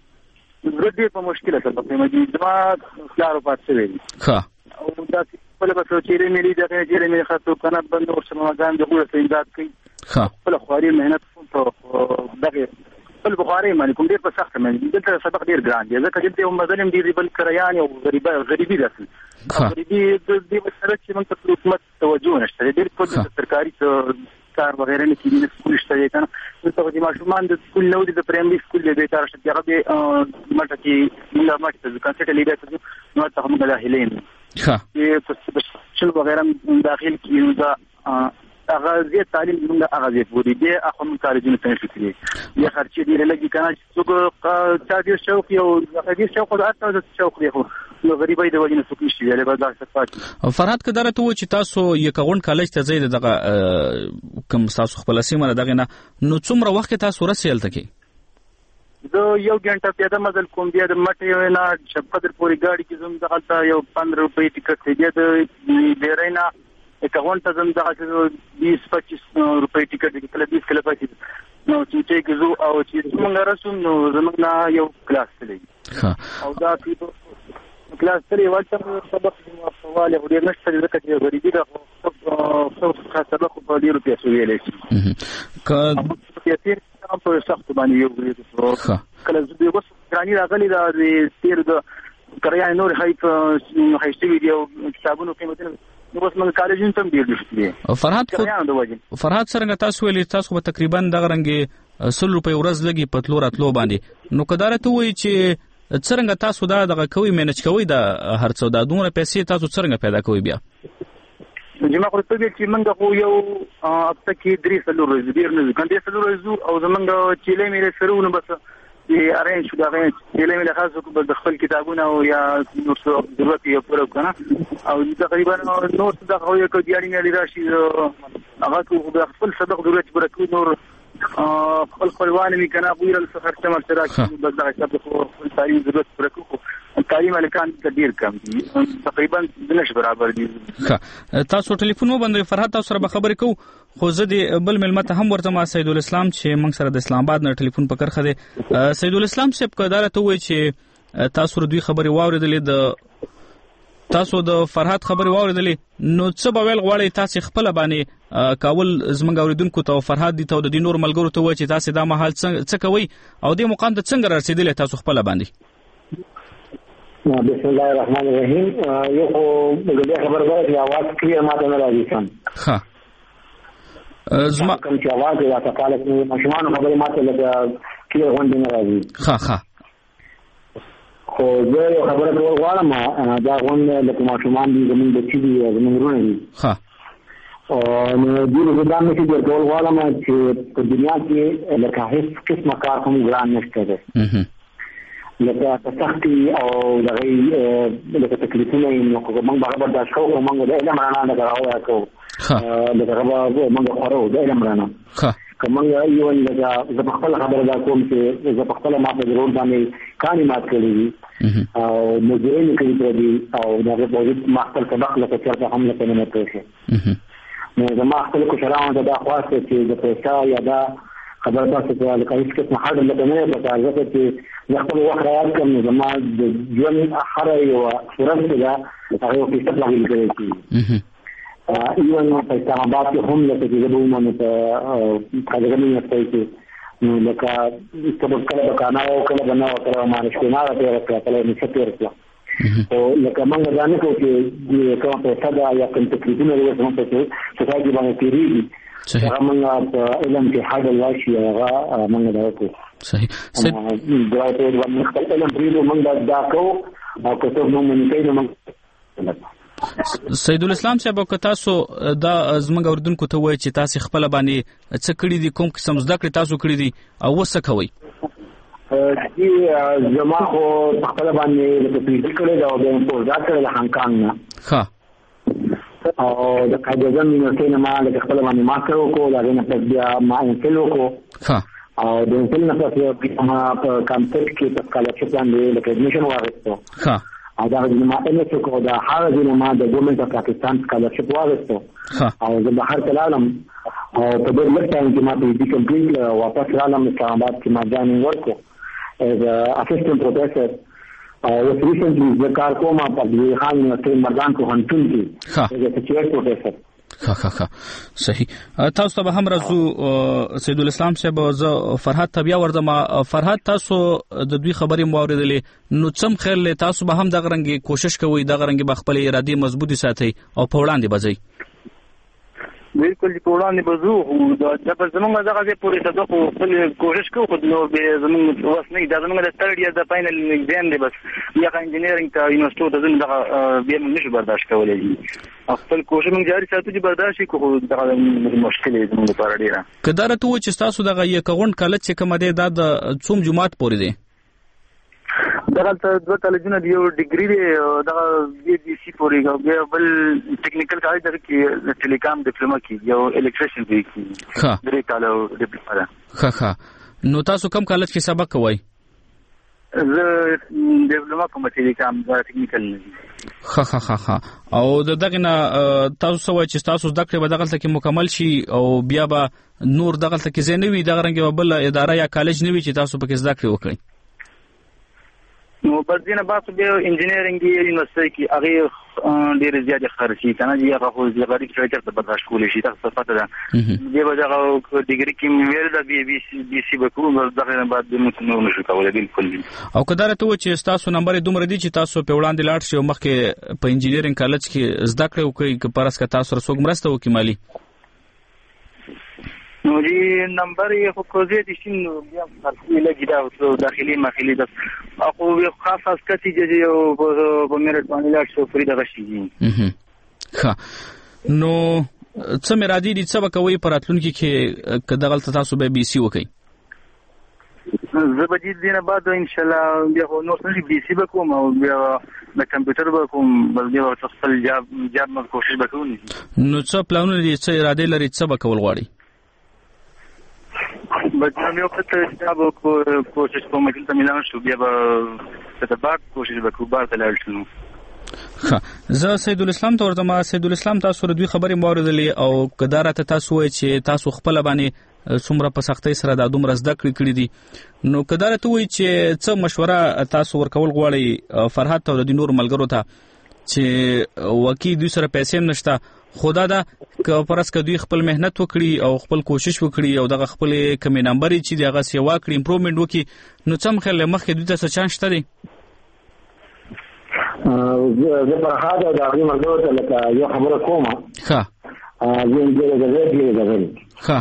زړه په مشکله سره په مجید ما کار پاتې وي. ښه او دا په لبا سوچېره ملي دغه چې ملي خاطر کنه بند او سماګان دغه څه امداد کوي. ښه خپل خواري مهنت په دغه خپل بخاري باندې کوم ډیر په سخت باندې دلته سبق ډیر ګران دی ځکه چې یو مظلم دی بل کریان او غریبه غریبي ده. غریبي د دې سره چې موږ ته حکومت توجه نشته ډیر په سرکاري کار وغیرہ نه کیږي. سکول شته کنه نو د ماشومان د سکول نو د پرایمري سکول د کار شته هغه به مټه کې موږ مټه د کنسټ لیډر نو ته موږ داخلين. ښه چې په شنو وغیرہ داخل کیږي دا هغه زیات تعلیم موږ هغه زیات ودی دی اخو موږ کالجونه ته شکرې یا خرچې دی لګي کنه چې څوک تا دې شوق یو دې شوق د اته د شوق دی خو نو غریبای د وجه نه څوک نشي ویلې به دا څه. فرهاد کداره ته و چې تاسو یو کاون کالج ته ځئ دغه کوم تاسو خپل سیمه دغه نه نو څومره وخت تاسو رسېل تکي؟ زه یو غنټه پیاده مزل کوم بیا د مټې نه شپقدر پوری گاډي کې زم دغه یو پندرہ روپۍ ټیکټ دی د ډیرینا اکاون ته زم دغه بیس پچیس روپۍ ټیکټ دی کله بیس کله پچیس نو چې کې زو او چې موږ رسوم نو زموږ نه یو کلاس دی او دا په کلاس سره ورته سبق واله ډیر نشته ځکه چې غریبي ده خو خاصه خو په ډیرو پیسو ویلې شي که یتیر هم په سخت باندې یو غریبي کله زه یو ګرانی راغلی دا تیر د کریان نور هایپ هایستي ویډیو کتابونو قیمتونه نو اوس موږ کالجونو ته ډیر دي. فرهاد فرهاد څنګه تاسو ویلي تاسو به تقریبا دغه رنګ سل روپۍ ورځ لګي په تلو راتلو باندې نو کداره ته وایي چې څنګه تاسو دا دغه کوي مینج کوي دا هر څو دا دومره پیسې تاسو څنګه پیدا کوي بیا؟ جما خو ته چې موږ خو یو هفته کې درې سلو ورځې ډیر نه ځکه درې سلو ورځې او زمونږ چې له مې سره ونه بس چې ارین شو دا غي چې له مې خاصه کو د خپل کتابونه او یا نور څه ضرورت یې پوره کنه او تقریبا نور څه د خو یو کې دیاري مې راشي هغه کو د خپل صدق ضرورت پوره کو نور خپل خپلوان می کنه غویر الفخر تمر سره کې بس دا چې خپل تعلیم ضرورت پوره کو تعلیم الکان ډیر کم دي تقریبا دنش برابر دي. تاسو ټلیفون وبندوي فرهاد تاسو سره خبرې کو خو زه د بل ملمت هم ورته سید الاسلام چې موږ سره د اسلام آباد نه ټلیفون پکړ خده. سید الاسلام صاحب کداره ته وایي چې تاسو دوی خبرې واوریدلې د تاسو د فرهاد خبرې واوریدلې نو څه به ویل غواړي تاسو خپل باندې کاول زمنګ اوریدونکو ته فرهاد دي ته د نور ملګرو ته وایي چې تاسو دا مهال څه کوي او د مقام ته څنګه رسیدلې تاسو خپل باندې؟ بسم الله الرحمن الرحیم. یو د خبر غواړم چې आवाज کلیئر ماته نه راځي. ها زما کوم چې आवाज یا تکاله ماشومان خبرې ماته لګا کله غونډه نه راځي ها ها خو زه یو خبره کول غواړم دا غونډه لکه ماشومان دي زموږ بچي دي زموږ ورونه دي ها نو دې له دا مې چې کول غواړم چې په دنیا کې لکه هیڅ قسمه کار هم ګران نشته ده لکه تسختی او دغه لکه تکلیفونه نو کوم هغه برداشت کوو موږ د علم رڼا نه راوړو کو لکه هغه موږ خورو د علم رڼا کوم یو لکه زه په خپل خبره دا کوم چې زه په خپل ما په ضرور باندې کاني مات کړی او مجرم کړی دی او دغه په ما خپل سبق لکه چې هم لکه نه پېښه نو زه ما خپل کو شراو دا خاصه چې د پیسې یا دا خبر تاسو ته لکه هیڅ څه حد لکه نه پتا ځکه چې خپل وخت راځي کوم زما د ژوند اخره یو فرصت ده هغه په څه ډول کوي یو نو په استعمال هم لکه چې زه ومنم ته کاږم نه پېږي نو لکه سبب کله وکانا او کله بنا او کله مارش کې نه راځي کله نه څه پیرته او لکه موږ ځانې کوو چې کوم په صدا یا کوم تکلیفونه لري کوم په څه څه باندې تیریږي هغه موږ په علم کې حد الواشي هغه موږ دا کوو صحیح صحیح دا ته د مختلف علم پریدو موږ دا کوو او که څه موږ نه کوي موږ سید الاسلام صاحب او تاسو دا زموږ اوردونکو ته وایي چې تاسو خپل باندې څه کړی دي کوم قسم زده کړې تاسو کړی دي او وسه کوي چې زما خو خپل باندې د پیډ کړي دا د امپورټ کړي د هانکانګ نه ها او د کاجازن یونیورسيټي ما د خپل باندې ماستر وکړو دا نه پس بیا ما انټل وکړو ها او د انټل نه پس ما په کمپټ کې په سکالرشپ باندې د اډمیشن واغستو ها او دا د ما ان اس کو دا هغه د ما د ګورنمنت اف پاکستان سکالرشپ واغستو او زه بهر تلالم او په دې لټه کې ما په دې کمپلیټ واپس رالم اسلام آباد کې ما ځان ورکو as an assistant professor uh, was recently the Karkoma Public High University Mardan ko Hantun ki as a chair professor ها ها ها صحیح تاسو ته هم راځو سید الاسلام صاحب او فرحات تبیا ورته فرحات تاسو د دوی خبرې مو اوریدلې نو څم خیر له تاسو به هم د غرنګي کوشش کوئ د غرنګي بخپل ارادي مضبوطی ساتي او په وړاندې بځي بالکل په وړاندې بزو دا د زمونږ دغه ځای پورې تاسو خپل کوشش کوو خو نو به زمونږ وس نه دا زمونږ د تھرډ ایئر د فائنل ایگزام دی بس یا انجینیرینګ ته یونیورسيټي ته زمونږ دغه به موږ نشو برداشت کولای خپل کوشش موږ جاري ساتو چې برداشت کوو دغه مشکل دی زمونږ لپاره ډیره کدارته و چې تاسو دغه یو کغون کله چې کوم دی دا د څوم جمعات پورې دی دغه دوه کالجونه دی یو ډیګری دی دغه بي بي سي پورې یو بل ټیکنیکل کالج دغه کې ټیلیکام ډیپلوما کې یو الیکټریشن دی کې درې کال ډیپلوما ده ها ها نو تاسو کوم کالج کې سبق کوئ زه ډیپلوما کوم ټیلیکام دا ټیکنیکل ها ها ها ها او دغه نه تاسو سوي چې تاسو زده کړې به دغه ته کې مکمل شي او بیا به نور دغه ته کې زینوي دغه رنګ بل اداره یا کالج نوي چې تاسو پکې زده کړې وکړئ نو پر دې نه باسو به انجینیرینګ یونیورسيټي کې هغه ډېر زیات خرچي کنه چې هغه خو زغری کې څه ته برداشت کولې شي تاسو پته ده دې وجه هغه ډیګري کې ویل دا بي بي سي بي سي بکو دغه نه بعد موږ نو نشو کولای بالکل او کدارته و چې تاسو نمبر دومره دي چې تاسو په وړاندې لاړ شئ او مخکې په انجینیرینګ کالج کې زده کړې وکړئ چې پرس کا تاسو رسوګ مرسته وکړي مالی نو دی نمبر یې خو کوزې دي چې نو بیا خاصه لګی دا او داخلي مخالي د اخو یو خاص کتي چې یو په میرټ باندې لاړ شو فري دغه شي ها نو څه مرادي دي څه وکوي پراتلونکي کې کداغل تاسو به بي سي وکي زبدي دینه بعد ان شاء الله بیا نو څه بي سي وکوم او بیا د کمپیوټر وکوم بل بیا خپل جاب جاب مې کوشش وکوم نو څه پلانونه دي څه اراده لري څه وکول غواړي بچنه یو څه کتاب کوشش کوم چې تمام شو بیا به څه بعد کوشش وکړو بعد لاړ شو ها زه سید الاسلام ته ورته ما سید الاسلام تاسو ردوی خبرې موردلې او کدارته تاسو وای چې تاسو خپل باندې څومره په سختۍ سره د دومره زده کړې کړې دي نو کدارته وای چې څه مشوره تاسو ورکول غواړي فرحات ته د نور ملګرو ته چې وکی دوی سره پیسې نشته خدا دا که پرس که دوی خپل مهنت وکړي او خپل کوشش وکړي او دغه خپل کمی نمبر چې دغه سیوا کړي امپروومنت وکړي نو څم خل مخکې دوی ته څه چانس شته دي زه په هغه د هغه مرګو ته لکه یو خبره کومه ها زه یې د دې د دې ها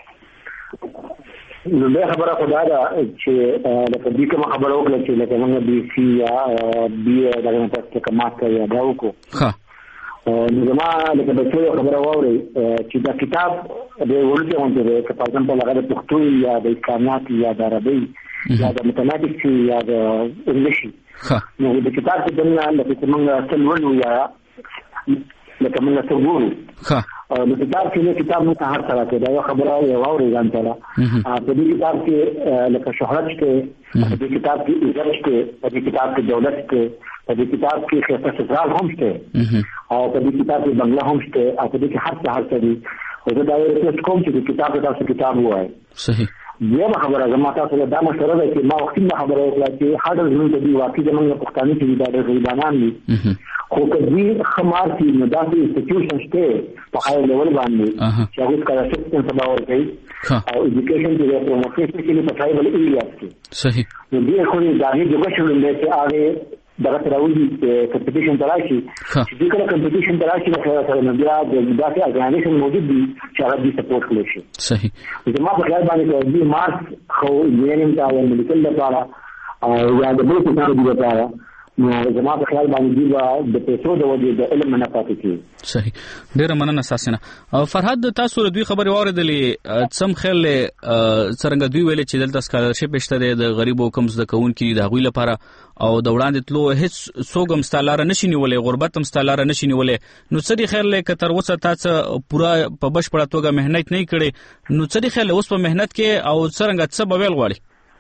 نو به خبره خدا دا چې د دې کوم خبره وکړه چې لکه موږ بي سي یا بي دغه تاسو کوم ماستر یا دا وکړو ها نو زما لکه د څه خبره ووري چې دا کتاب د ورته اونته د کتابن په لغه د پښتو یا د اسلامات یا د عربي یا د متماتیکس یا د انګلیسي نو د کتاب په دنیا لکه موږ څلورو یا لکه موږ څلورو او د کتاب کې کتاب نه هر طرح کې دا خبره یو اوري ځان ته په دې کتاب کې لکه شهرت کې په دې کتاب کې عزت کې په دې کتاب کې دولت کې په دې کتاب کې خیرته سزار هم شته او په دې کتاب کې بنگلا هم شته او په دې کې هر څه هر څه دي او دا یو څه کوم چې کتاب تاسو کتاب وایي صحیح بیا خبره زما تاسو له دا مشوره ده چې ما وختي خبره وکړه چې هر ځل چې دی واقعي زمونږ پښتانه چې دا د غریبانان دي خو کدی خمار چې مدافع انسټیټیوشن شته په هاي لیول باندې چې هغه سکالرشپ څنګه سبا ورکړي او ایجوکیشن کې د پروموشن کې په ټرایبل ایریاز کې صحیح نو دې خو دې دغه جوړ شول چې هغه دغه تراوی کمپټیشن تراشي چې دغه کمپټیشن تراشي نو سره نو بیا د داسې اورګنایزیشن موجود دي چې هغه دې سپورټ کړي شي صحیح زما په خیال باندې چې مارک خو یې نه تا یو ملکل لپاره او یا د بل څه لپاره لپاره نو زما په خیال باندې دی د پیسو د وجې د علم نه پاتې کی صحیح ډیره مننه ساسنه فرحت تاسو د دوی خبرې واردلې سم خیال څنګه دوی ویل چې دلته سکالرشپ شته د غریبو کم زده کوونکو د غوی لپاره او د وړاندې تلو هیڅ سوګم ستالاره نشي نیولې غربت هم ستالاره نشي نیولې نو څه دی خیال لکه تر اوسه تاسو پورا په بشپړه توګه مهنت نه کړي نو څه دی خیال اوس په مهنت کې او څنګه څه بویل غواړي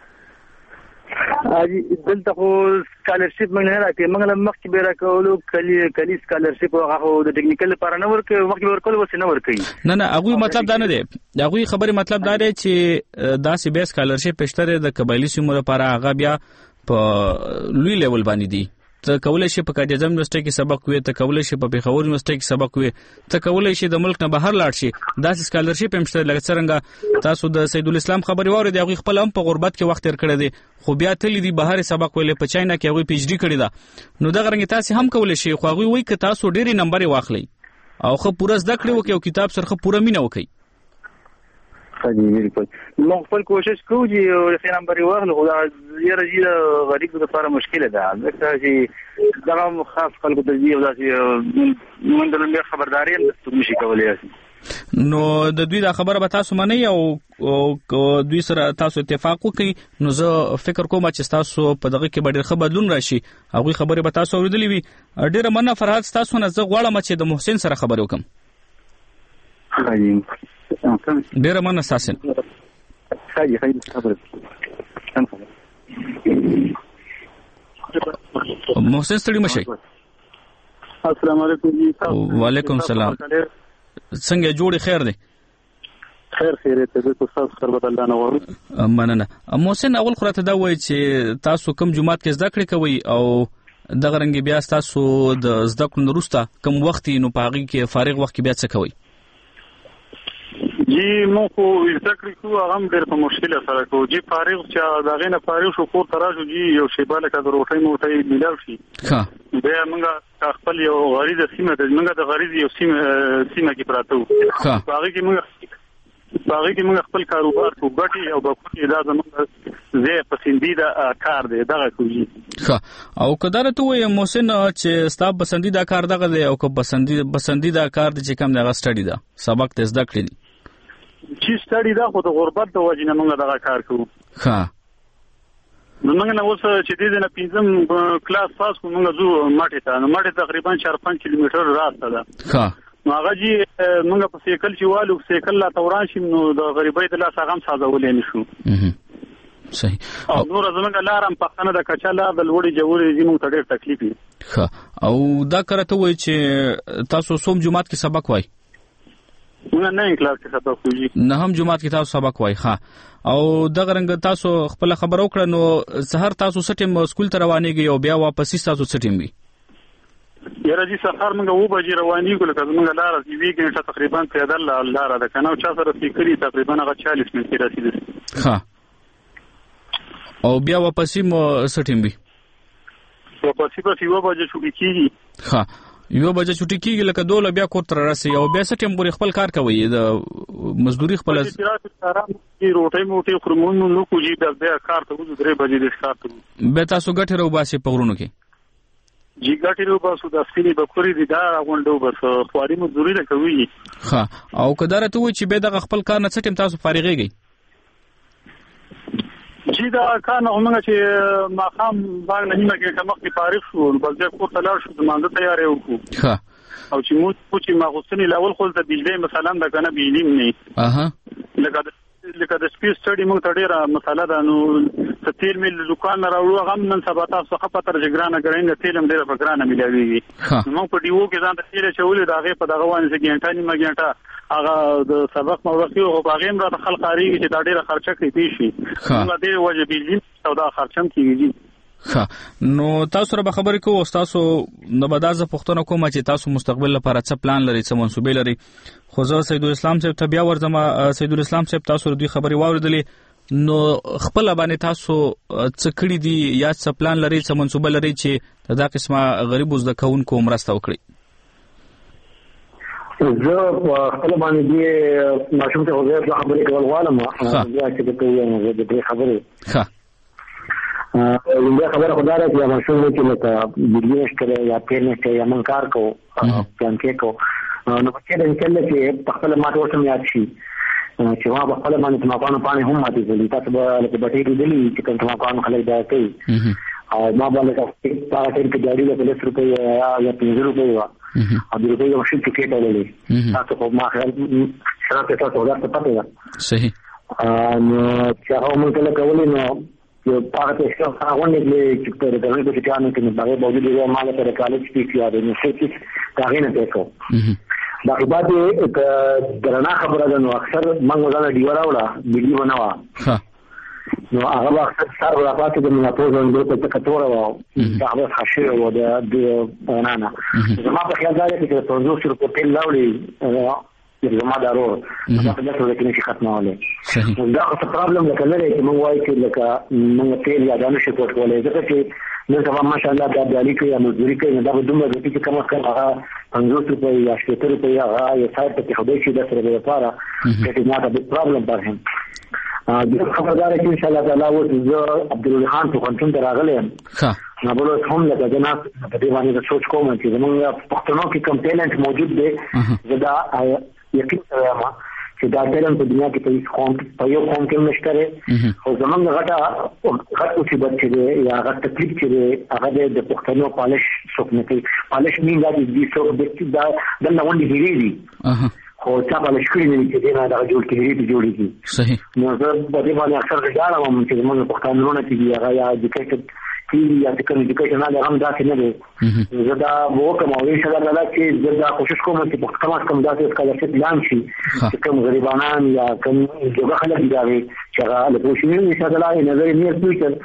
اجي دلته خو سکالرشپ موږ نه راکې موږ له مخکې به راکولو کلی کلی سکالرشپ هغه د ټیکنیکل لپاره نه ورکې مخکې ورکول وسه نه ورکې نه نه هغه مطلب دا نه دی هغه خبره مطلب دا دی چې دا سی بیس سکالرشپ پښتره د قبایلی سیمو لپاره هغه بیا په لوی لیول باندې دی ته کولای شي په کاجزم یونیورسيټي کې سبق وي ته کولای شي په پیښور یونیورسيټي کې سبق وي ته کولای شي د ملک نه بهر لاړ شي دا سکالرشپ هم شته لکه څنګه تاسو د سید الاسلام خبري واره دی هغه خپل هم په غربت کې وخت تیر کړی دی خو بیا تل دي بهر سبق ویلې په چاینا کې هغه پی ایچ ډی کړی دا نو دا غرنګ تاسو هم کولای شي خو هغه وایي ک تاسو ډېری نمبر واخلئ او خو پوره زده کړی وکي او کتاب سره پوره مینه وکي صحیح بالکل نو خپل کوشش کوو چې ښه نمبر واخلو خو دا یره چې غریب لپاره مشکله ده ځکه چې دا خاص خلکو د دې او داسې موږ د لومړي خبرداري نشي کولای نو د دوی دا خبره به تاسو منئ او دوی سره تاسو اتفاق وکړي نو زه فکر کوم چې تاسو په دغه کې ډېر ښه بدلون راشي هغه خبره به تاسو اوریدلې وي ډېر مننه فرحت تاسو نه زه غواړم چې د محسن سره خبرې وکم ډېر مننه تاسو خاجي خاجي خبره محسن ستړي مشه السلام علیکم وعلیکم السلام څنګه جوړ خیر دی خیر خیر ته د استاد خربت الله نور مننه محسن اول خراته دا وایي چې تاسو کوم جماعت کې زده کړې کوي او دغه رنګ بیا تاسو د زده کړو وروسته کوم وخت نو پاغي کې فارغ وخت کې بیا څه کوي جی مو خو ذکر کو هغه ډېر په مشکله سره کو جی فارغ چې دا غینه فارغ شو کو تراشو جی یو شی بالا کا دروټي موټي ملاو شي ها بیا موږ خپل یو غریز سیمه د موږ د غریز یو سیمه سیمه کې پراته وو هغه کې موږ هغه کې موږ خپل کاروبار کو ګټي او بکوټي دا زموږ زه پسندیده کار دی دغه کوي ها او کدار ته وې محسن چې ستاب پسندیده کار دغه دی او کو پسندیده پسندیده کار دی چې کوم دغه سټډي دا سبق تز زده کړی چې سټډي دا خو د غربت د وجې نه موږ دغه کار کوو ها نو موږ نه اوس چې دې نه پنځم کلاس پاس کوو موږ زو ماټه ته نو ماټه تقریبا چار پنځه کیلومتر راسته ده ها نو هغه جی موږ په سیکل چې والو سیکل لا توران شي نو د غریبۍ د لاس هغه سازولې نشو صحیح او نور زمونږ لارم پخنه د کچا لار د لوړې جوړې زموږ ته ډېر تکلیف دی ها او دا کرته وای چې تاسو سوم جمعات کې سبق وای موږ نه کلاس کې سبق وایي نه هم جمعات کې تاسو سبق وای ها او دغه رنګ تاسو خپل خبر وکړه نو سحر تاسو سټیم سکول ته روانېږئ او بیا واپس تاسو سټیم وي یاره جی سحر موږ و بجې روانېږو لکه زموږ لار دی ویګ تقریبا پیدل لار ده کنه او چا سره فکرې تقریبا هغه چالیس منټه رسیدل ها او بیا واپس مو سټیم وي واپس په یو بجې شو کیږي ها یو بجې چټي کیږي لکه دوله بیا کور تر راسي او بیا څه ټیم پورې خپل کار کوي د مزدوري خپل کی روټي موټي خرمون نو کوجی بیا کار ته وځي درې بجې د کار ته به تاسو ګټه رو باسي پغړونو کې جی ګټه رو باسو د سپینې بکوري دي دا غونډو بس خواري مزدوري نه کوي ها او کدارته و چې به د خپل کار نه څه ټیم تاسو فارغيږي جی دا کار نه موږ چې ما خام باغ نه نیمه کې مخکې فارغ شو بس بیا کور ته لاړ شو د مانځه تیارې وکړو ها او چې مو چې ما غوښتنې لاول خو د بجلی مثلا د کنه بجلی نه اها لکه لکه د سپیس سټډي موږ ته ډیره مساله ده نو تیل مل دکان راوړو هغه نن سبا تاسو خپه تر جګرانه غړین تیل هم ډیره فکرانه ملایويږي موږ په دیو کې ځان ته تیل چولې داغه په دغه وانه کې ګنټه نیمه ګنټه هغه د سبق موقع او هغه هم را خلک خاريږي چې دا ډیره خرچه کوي شي موږ دې وجه بجلی او دا خرچم کیږي ښه نو تاسو را خبرې کوو تاسو نو بدازه پښتنه کوم چې تاسو مستقبل لپاره څه پلان لري څه منسوبې لري خو زه سید الاسلام صاحب ته بیا ورځم سید الاسلام صاحب تاسو دوی خبرې واوریدلې نو خپل باندې تاسو څه کړی دي یا څه پلان لري څه منسوبه لري چې دا قسمه غریب زده کوونکو مرسته وکړي زه خپل باندې دې ماشوم ته وزیر خبرې کول غواړم بیا چې د کوم دې خبرې ښه لومړی خبره خو دا ده چې ماشوم چې لکه بجلی نشته یا تیل نشته یا موږ کار کوو پلان کې کوو نو په دې کې چې په خپل ماته ورته یاد شي چې ما په خپل باندې تماکو پانی هم ماتې دي تاسو به لکه بټې دي چې کوم تماکو خلک دا کوي او ما باندې هغه ټیم کې جاری له پنځه روپۍ یا پنځه روپۍ وا او د روپۍ یو شي ټیکټ ولې تاسو په ما خیال شرط تاسو ورته پته ده صحیح نو چې هغه موږ له کولې نو یو پاره څه هغه نه چې په دغه کې چې کانو کې باغ باندې دی مال پر کالج کې یاد نه شي چې دا غینه پېکو دا عبادت درنا خبره ده نو اکثر موږ غواړو دی وراوړه بلی بنوا ها نو هغه اکثر سره راپاتې د مناپوز اندو ته کټوره و دا هغه خاصه و د نه نه زما په خیال دا چې په څو شروع په تل لاولې زما دارو دا په دغه کې نشي ختمواله دا خو پرابلم لکه لري چې موږ وایو چې لکه موږ تیل یا دانه شي کوټولې ځکه چې نن سبا ماشاءالله دا د الیکو یا مزدوري کوي دا به دومره د چې کوم څه هغه پنځوس روپۍ یا شپږ روپۍ هغه یو ساعت ته خدای شي د سره لپاره چې نه دا پرابلم برهم د خبردار چې ان شاء الله تعالی و زه عبدالله خان په کنټرول دراغلی یم ښه نو بل هم لکه جناب په دې باندې د سوچ کوم چې موږ پښتنو کې کم ټیلنټ موجود دی زدا یقین سره ما چې دا ټیلنټ په دنیا کې په هیڅ قوم په یو قوم کې نشته لري او زمونږ غټه غټ مصیبت چې یا غټ تکلیف چې هغه د پښتنو پالش څوک نه کوي پالش نه دا د څوک دا د نوون دی دی خو چا پالش کړی نه چې دا د جوړ کړي دی جوړیږي صحیح نو زه په دې باندې اکثر غواړم چې موږ پښتانه نه چې هغه یا د کېټ کی یا د کمیونیکیشن نه هم داسې نه دی زه دا وکم او ان شاء الله چې زه دا کوشش کوم چې په کومه کوم داسې کله چې پلان شي چې کوم غریبانان یا کوم جوړه خلک دي چې هغه له پوښتنې ان شاء الله نه زه نه فیوچر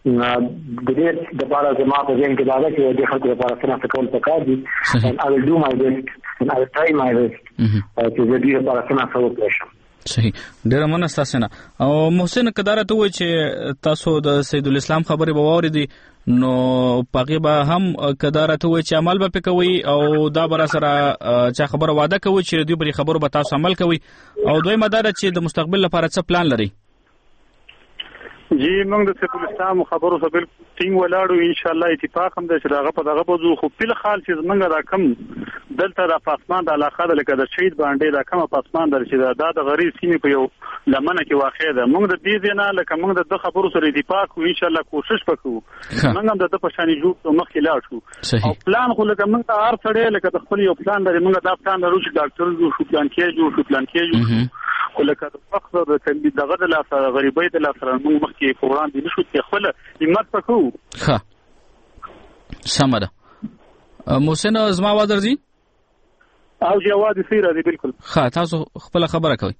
د دې د بارا جما په ځین کې دا چې د خلکو لپاره څنګه کول پکار دي and I will do my best and I will try my best چې د دې لپاره څنګه وکړم صحیح ډیر مننه تاسو نه او محسن کدارته وای چې تاسو د سید الاسلام خبرې به واوریدي نو پغه به هم کدارته وای چې عمل به پکوي او دا بر سره چې خبره وعده کوي چې دوی بری خبرو به تاسو عمل کوي او دوی مدار چې د مستقبل لپاره څه پلان لري جی موږ د سید الاسلام خبرو سره بالکل ټینګ ولاړو ان شاء الله اتفاق هم د شراغه په دغه بوزو خو په خال چې موږ را کم دلته د پاسمان د علاقه د لکه د شهید باندې د کومه پاسمان در چې دا د غریب سیمې په یو لمنه کې واقع ده موږ د دې نه لکه موږ د خبرو سره اتفاق او ان شاء الله کوشش وکړو موږ هم د پښانی جوړ مخ کې لاړ شو او پلان خو لکه موږ هر څړې لکه د خپل یو پلان لري موږ دا پلان لرو چې ډاکټر جوړ شو پلان کې جوړ شو پلان کې جوړ خو لکه د فقر د کندي دغه د لاسه غریبۍ د لاسه موږ مخ کې فوران دي نشو چې خپل همت وکړو ښه سمه محسن زما وادرځي او جواد سیره دی بالکل ښه تاسو خپل خبره کوي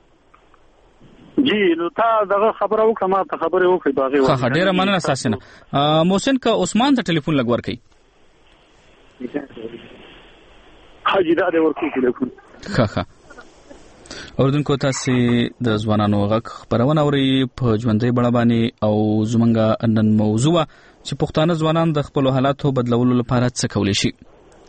جی نو تا دغه خبره وکړه ته خبره وکړي باغې ښه ښه ډیره مننه تاسو نه محسن کا عثمان ته ټلیفون لګور کوي حاجی دا دی ورکو ټلیفون ښه ښه اوردونکو تاسو د ځوانانو غږ خبرونه اوري په ژوندۍ بڼه باندې او زمونږه نن موضوع چې پښتانه ځوانان د خپل حالاتو بدلولو لپاره څه کولی شي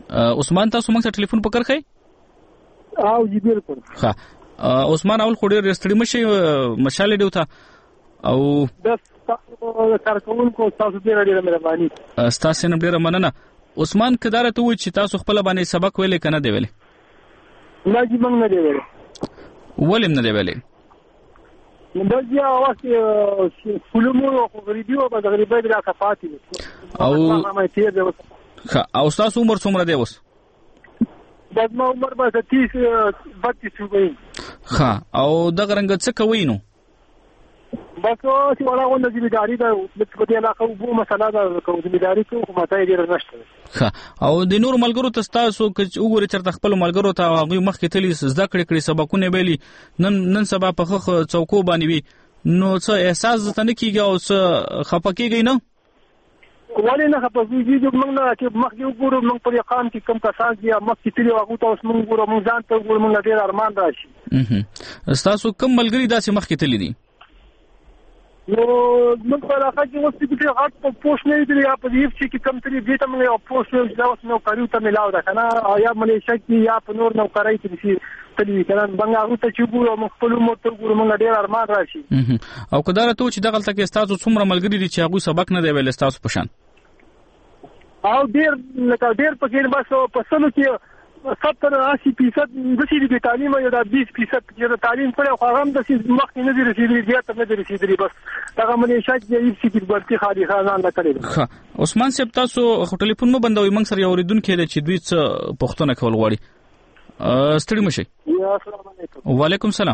عثمان تاسو موږ ته ټلیفون پکړ خای او جی بالکل ها عثمان اول خوري رستړی مشه مشاله دیوتا او د کارکونکو تاسو ډیره ډیره مهرباني تاسو نه ډیره مننه عثمان کدارته و چې تاسو خپل باندې سبق ویلې کنه دی ویلې نه جی موږ نه دی ویلې ولیم نه دی ویلې نو بیا واسه فلمو او غریبیو په غریبۍ راکا پاتې او او تاسو عمر څومره دی اوس د ما عمر به تیس بتیس وي ها او د غرنګ څه کوي نو بس چې ولا ونه دي اداري دا په دې علاقه وو مسله دا کوم اداري کو حکومت یې ډیر نشته ها او د نور ملګرو ته تاسو چې وګورئ چې خپل ملګرو ته هغه مخکې تللی زده کړې کړې سبقونه ویلي نن نن سبا په خخ چوکو باندې وي نو څه احساس ته نه کیږي او څه خپکیږي نه ولې نه خپکیږي چې موږ نه چې مخکې وګورو موږ په یقام کې کم کسان دي مخکې تللی هغه ته اوس موږ وګورو موږ ځان ته وګورو موږ ډیر ارمان راشي تاسو کوم ملګری داسې مخکې تللی دي نو موږ په راځي چې اوس دې غاټ په پوښ نه دی یا په دې چې کم ترې دې ته موږ پوښ نه دا اوس نو کاریو ته ملاو ده کنه یا ملیشیا کې یا په نور نو کارای چې تلې کنه بنګاغو ته چې ګورو موږ خپل موټر ګورو موږ ډیر ارمان راشي او کدارته ته چې دغه تلته تاسو څومره ملګری دي چې هغه سبق نه دی ویل تاسو پشان او ډیر لکه ډیر په کې بس په سلو کې ستر اسی فیصد د سړي د تعلیم یو د بیس فیصد چې د تعلیم پر خو هم د مخ نه دي رسیدلي بیا ته نه دي رسیدلي بس هغه ملي شاید یې چې د برتي خالي خزان نه کړی عثمان صاحب تاسو ټلیفون مو بندوي موږ سره یو ریدونکو دی چې دوی څه پښتنه کول غواړي ستړي مشي السلام علیکم وعلیکم السلام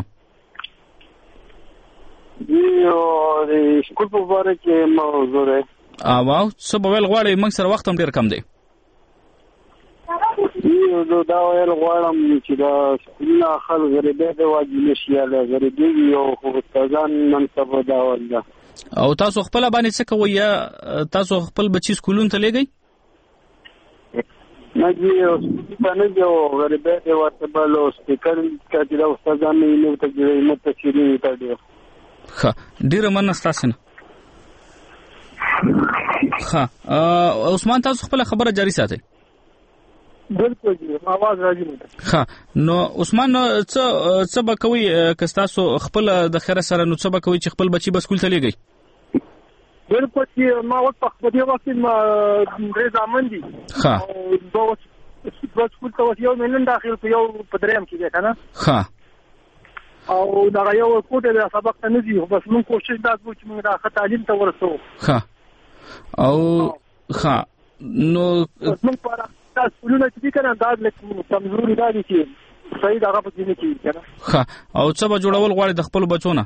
یو د سکول په اړه کې موضوع ده او څه به ول غواړي موږ سره وخت هم ډیر کم دی یو دا ویل غواړم چې دا سکولونه خلک غریبې د واجب نشي یا غریبې یو خو ځان نن سبا دا ولا او تاسو خپل باندې څه کوي یا تاسو خپل بچی سکولون ته لګی نه جی باندې یو غریبې د واجب له سپیکر کړي دا استادان نه نو ته یې متشری ته دی ښه ډیر مننه تاسو نه ښه عثمان تاسو خپل خبره جاری ساتئ بالکل جی आवाज راځي ها نو عثمان څه څه بکوي که تاسو خپل د خیره سره نو څه بکوي چې خپل بچي بس کول ته لګي بالکل چې ما وخت په دې وخت ما رضامند دي ها او بس کول ته یو ملن داخل په یو پدریم کې ده کنه ها او دا یو کوټه د سبق نه دي بس موږ کوشش دا کوو چې موږ دا تعلیم ته ورسو ها او ها نو موږ پر تاسو ولونه چې کنه دا لکه کمزوري دا دي چې صحیح دا په دې کې کنه ها او څه به جوړول غواړي د خپل بچونه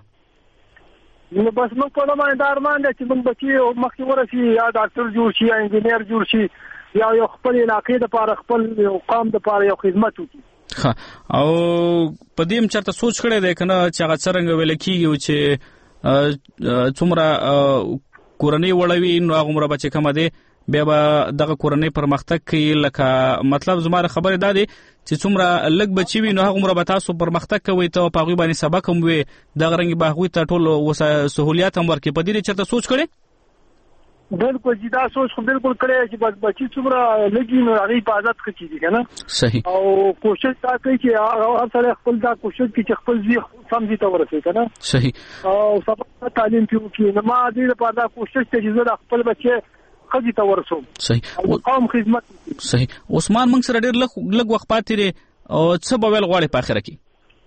نو بس موږ په لمانځه د ارمان دي چې موږ بچي مخکې ورسي یا ډاکټر جوړ شي یا انجینر جوړ شي یا یو خپل علاقې د لپاره خپل قوم د لپاره یو خدمت وکړي ها او په دې چرته سوچ کړی دی کنه چې هغه څنګه ویل کیږي چې څومره کورنۍ وړوي نو هغه عمر بچي کم دي بیا به دغه کورنۍ پرمختګ کوي لکه مطلب زموږ خبره ده دي چې څومره لږ بچي وي نو هغه عمر به تاسو پرمختګ کوي ته په غوي باندې سبق هم وي دغه رنګ به غوي ته ټول سہولیات هم ورکړي په دې چرته سوچ کړي بالکل جدا سوچ خو بالکل کړی چې بس بچي څومره لګي نو هغه حفاظت کوي دي کنه صحیح او کوشش تا کوي چې هغه سره خپل دا کوشش کوي چې خپل ځي سمجي ته ورسېږي کنه صحیح او سبق تعلیم پیو کې نو ما دې لپاره دا کوشش کوي چې زه خپل بچي خځې ته ورسوم صحیح او قوم خدمت صحیح عثمان موږ سره ډېر لږ وخت پاتې لري او څه به ول غواړي په اخر کې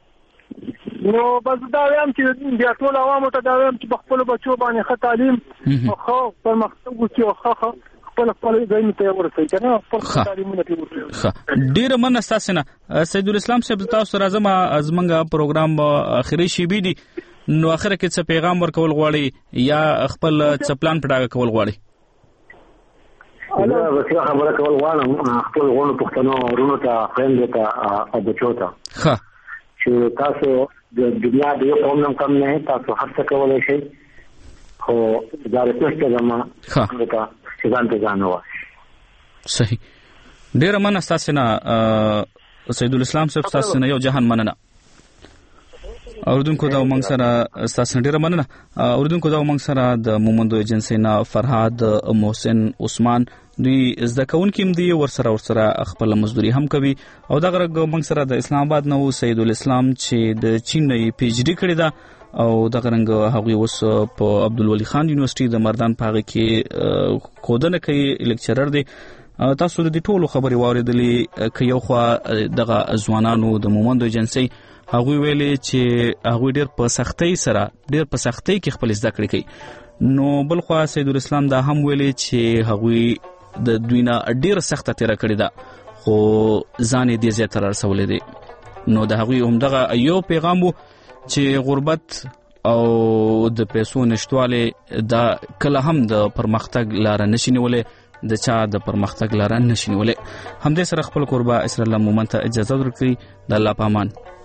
نو بس دا وایم چې بیا ټول عوامو ته دا وایم چې خپل بچو باندې ښه تعلیم او ښه پرمختګ وکړي او ښه خپل خپل ځای ته ورسېږي کنه خپل تعلیمونه پیوړي ښه ډېر مننه تاسو نه سید الاسلام صاحب تاسو راځم ازمنګ پروګرام اخري شی بي دي نو اخر کې څه پیغام ورکول غواړي یا خپل څه پلان پټاګه کول غواړي انا بس خبره کول غواړم خپل غوڼو پښتنو ورونو ته فرند ته او بچو ته ښه چې تاسو د دنیا د یو قوم نم کم نه تاسو هر څه کولای شئ خو دا رښتیا زما ښه دا چې ځان ته ځان وایي صحیح ډیر مننه تاسو نه سید الاسلام صاحب تاسو نه یو جهان مننه اوردونکو دا موږ سره تاسو ډیره مننه. اوردونکو دا موږ سره د مومندو ایجنسی نه فرهاد محسن عثمان دوی زده کوونکي هم دي ورسره ورسره خپل مزدوري هم کوي او دا غره موږ سره د اسلام آباد نو سید الاسلام چې د چین نه پی ایچ ډی کړی دا او دا غرنګ هغه اوس په عبدالولي خان یونیورسيټي د مردان پاغه کې کودنه کوي لیکچرر دی. تاسو د دې ټولو خبري واوریدلې ک یو خو دغه ځوانانو د مومندو ایجنسی هغه ویلي چې هغه ډېر په سختۍ سره ډېر په سختۍ کې خپل زده کړې کوي. نو بل خو سید الاسلام دا هم ویلي چې هغه د دوینه ډېر سخته تیر کړی دا خو ځان دې زیاتره رسولې دي. نو د هغه هم دغه یو پیغام وو چې غربت او د پیسو نشټواله دا کله هم د پرمختګ لار نشي نیولې د چا د پرمختګ لار نشي نیولې. هم دې سره خپل قربا اسرائیل مومنت اجازه ورکړي. د الله پامان.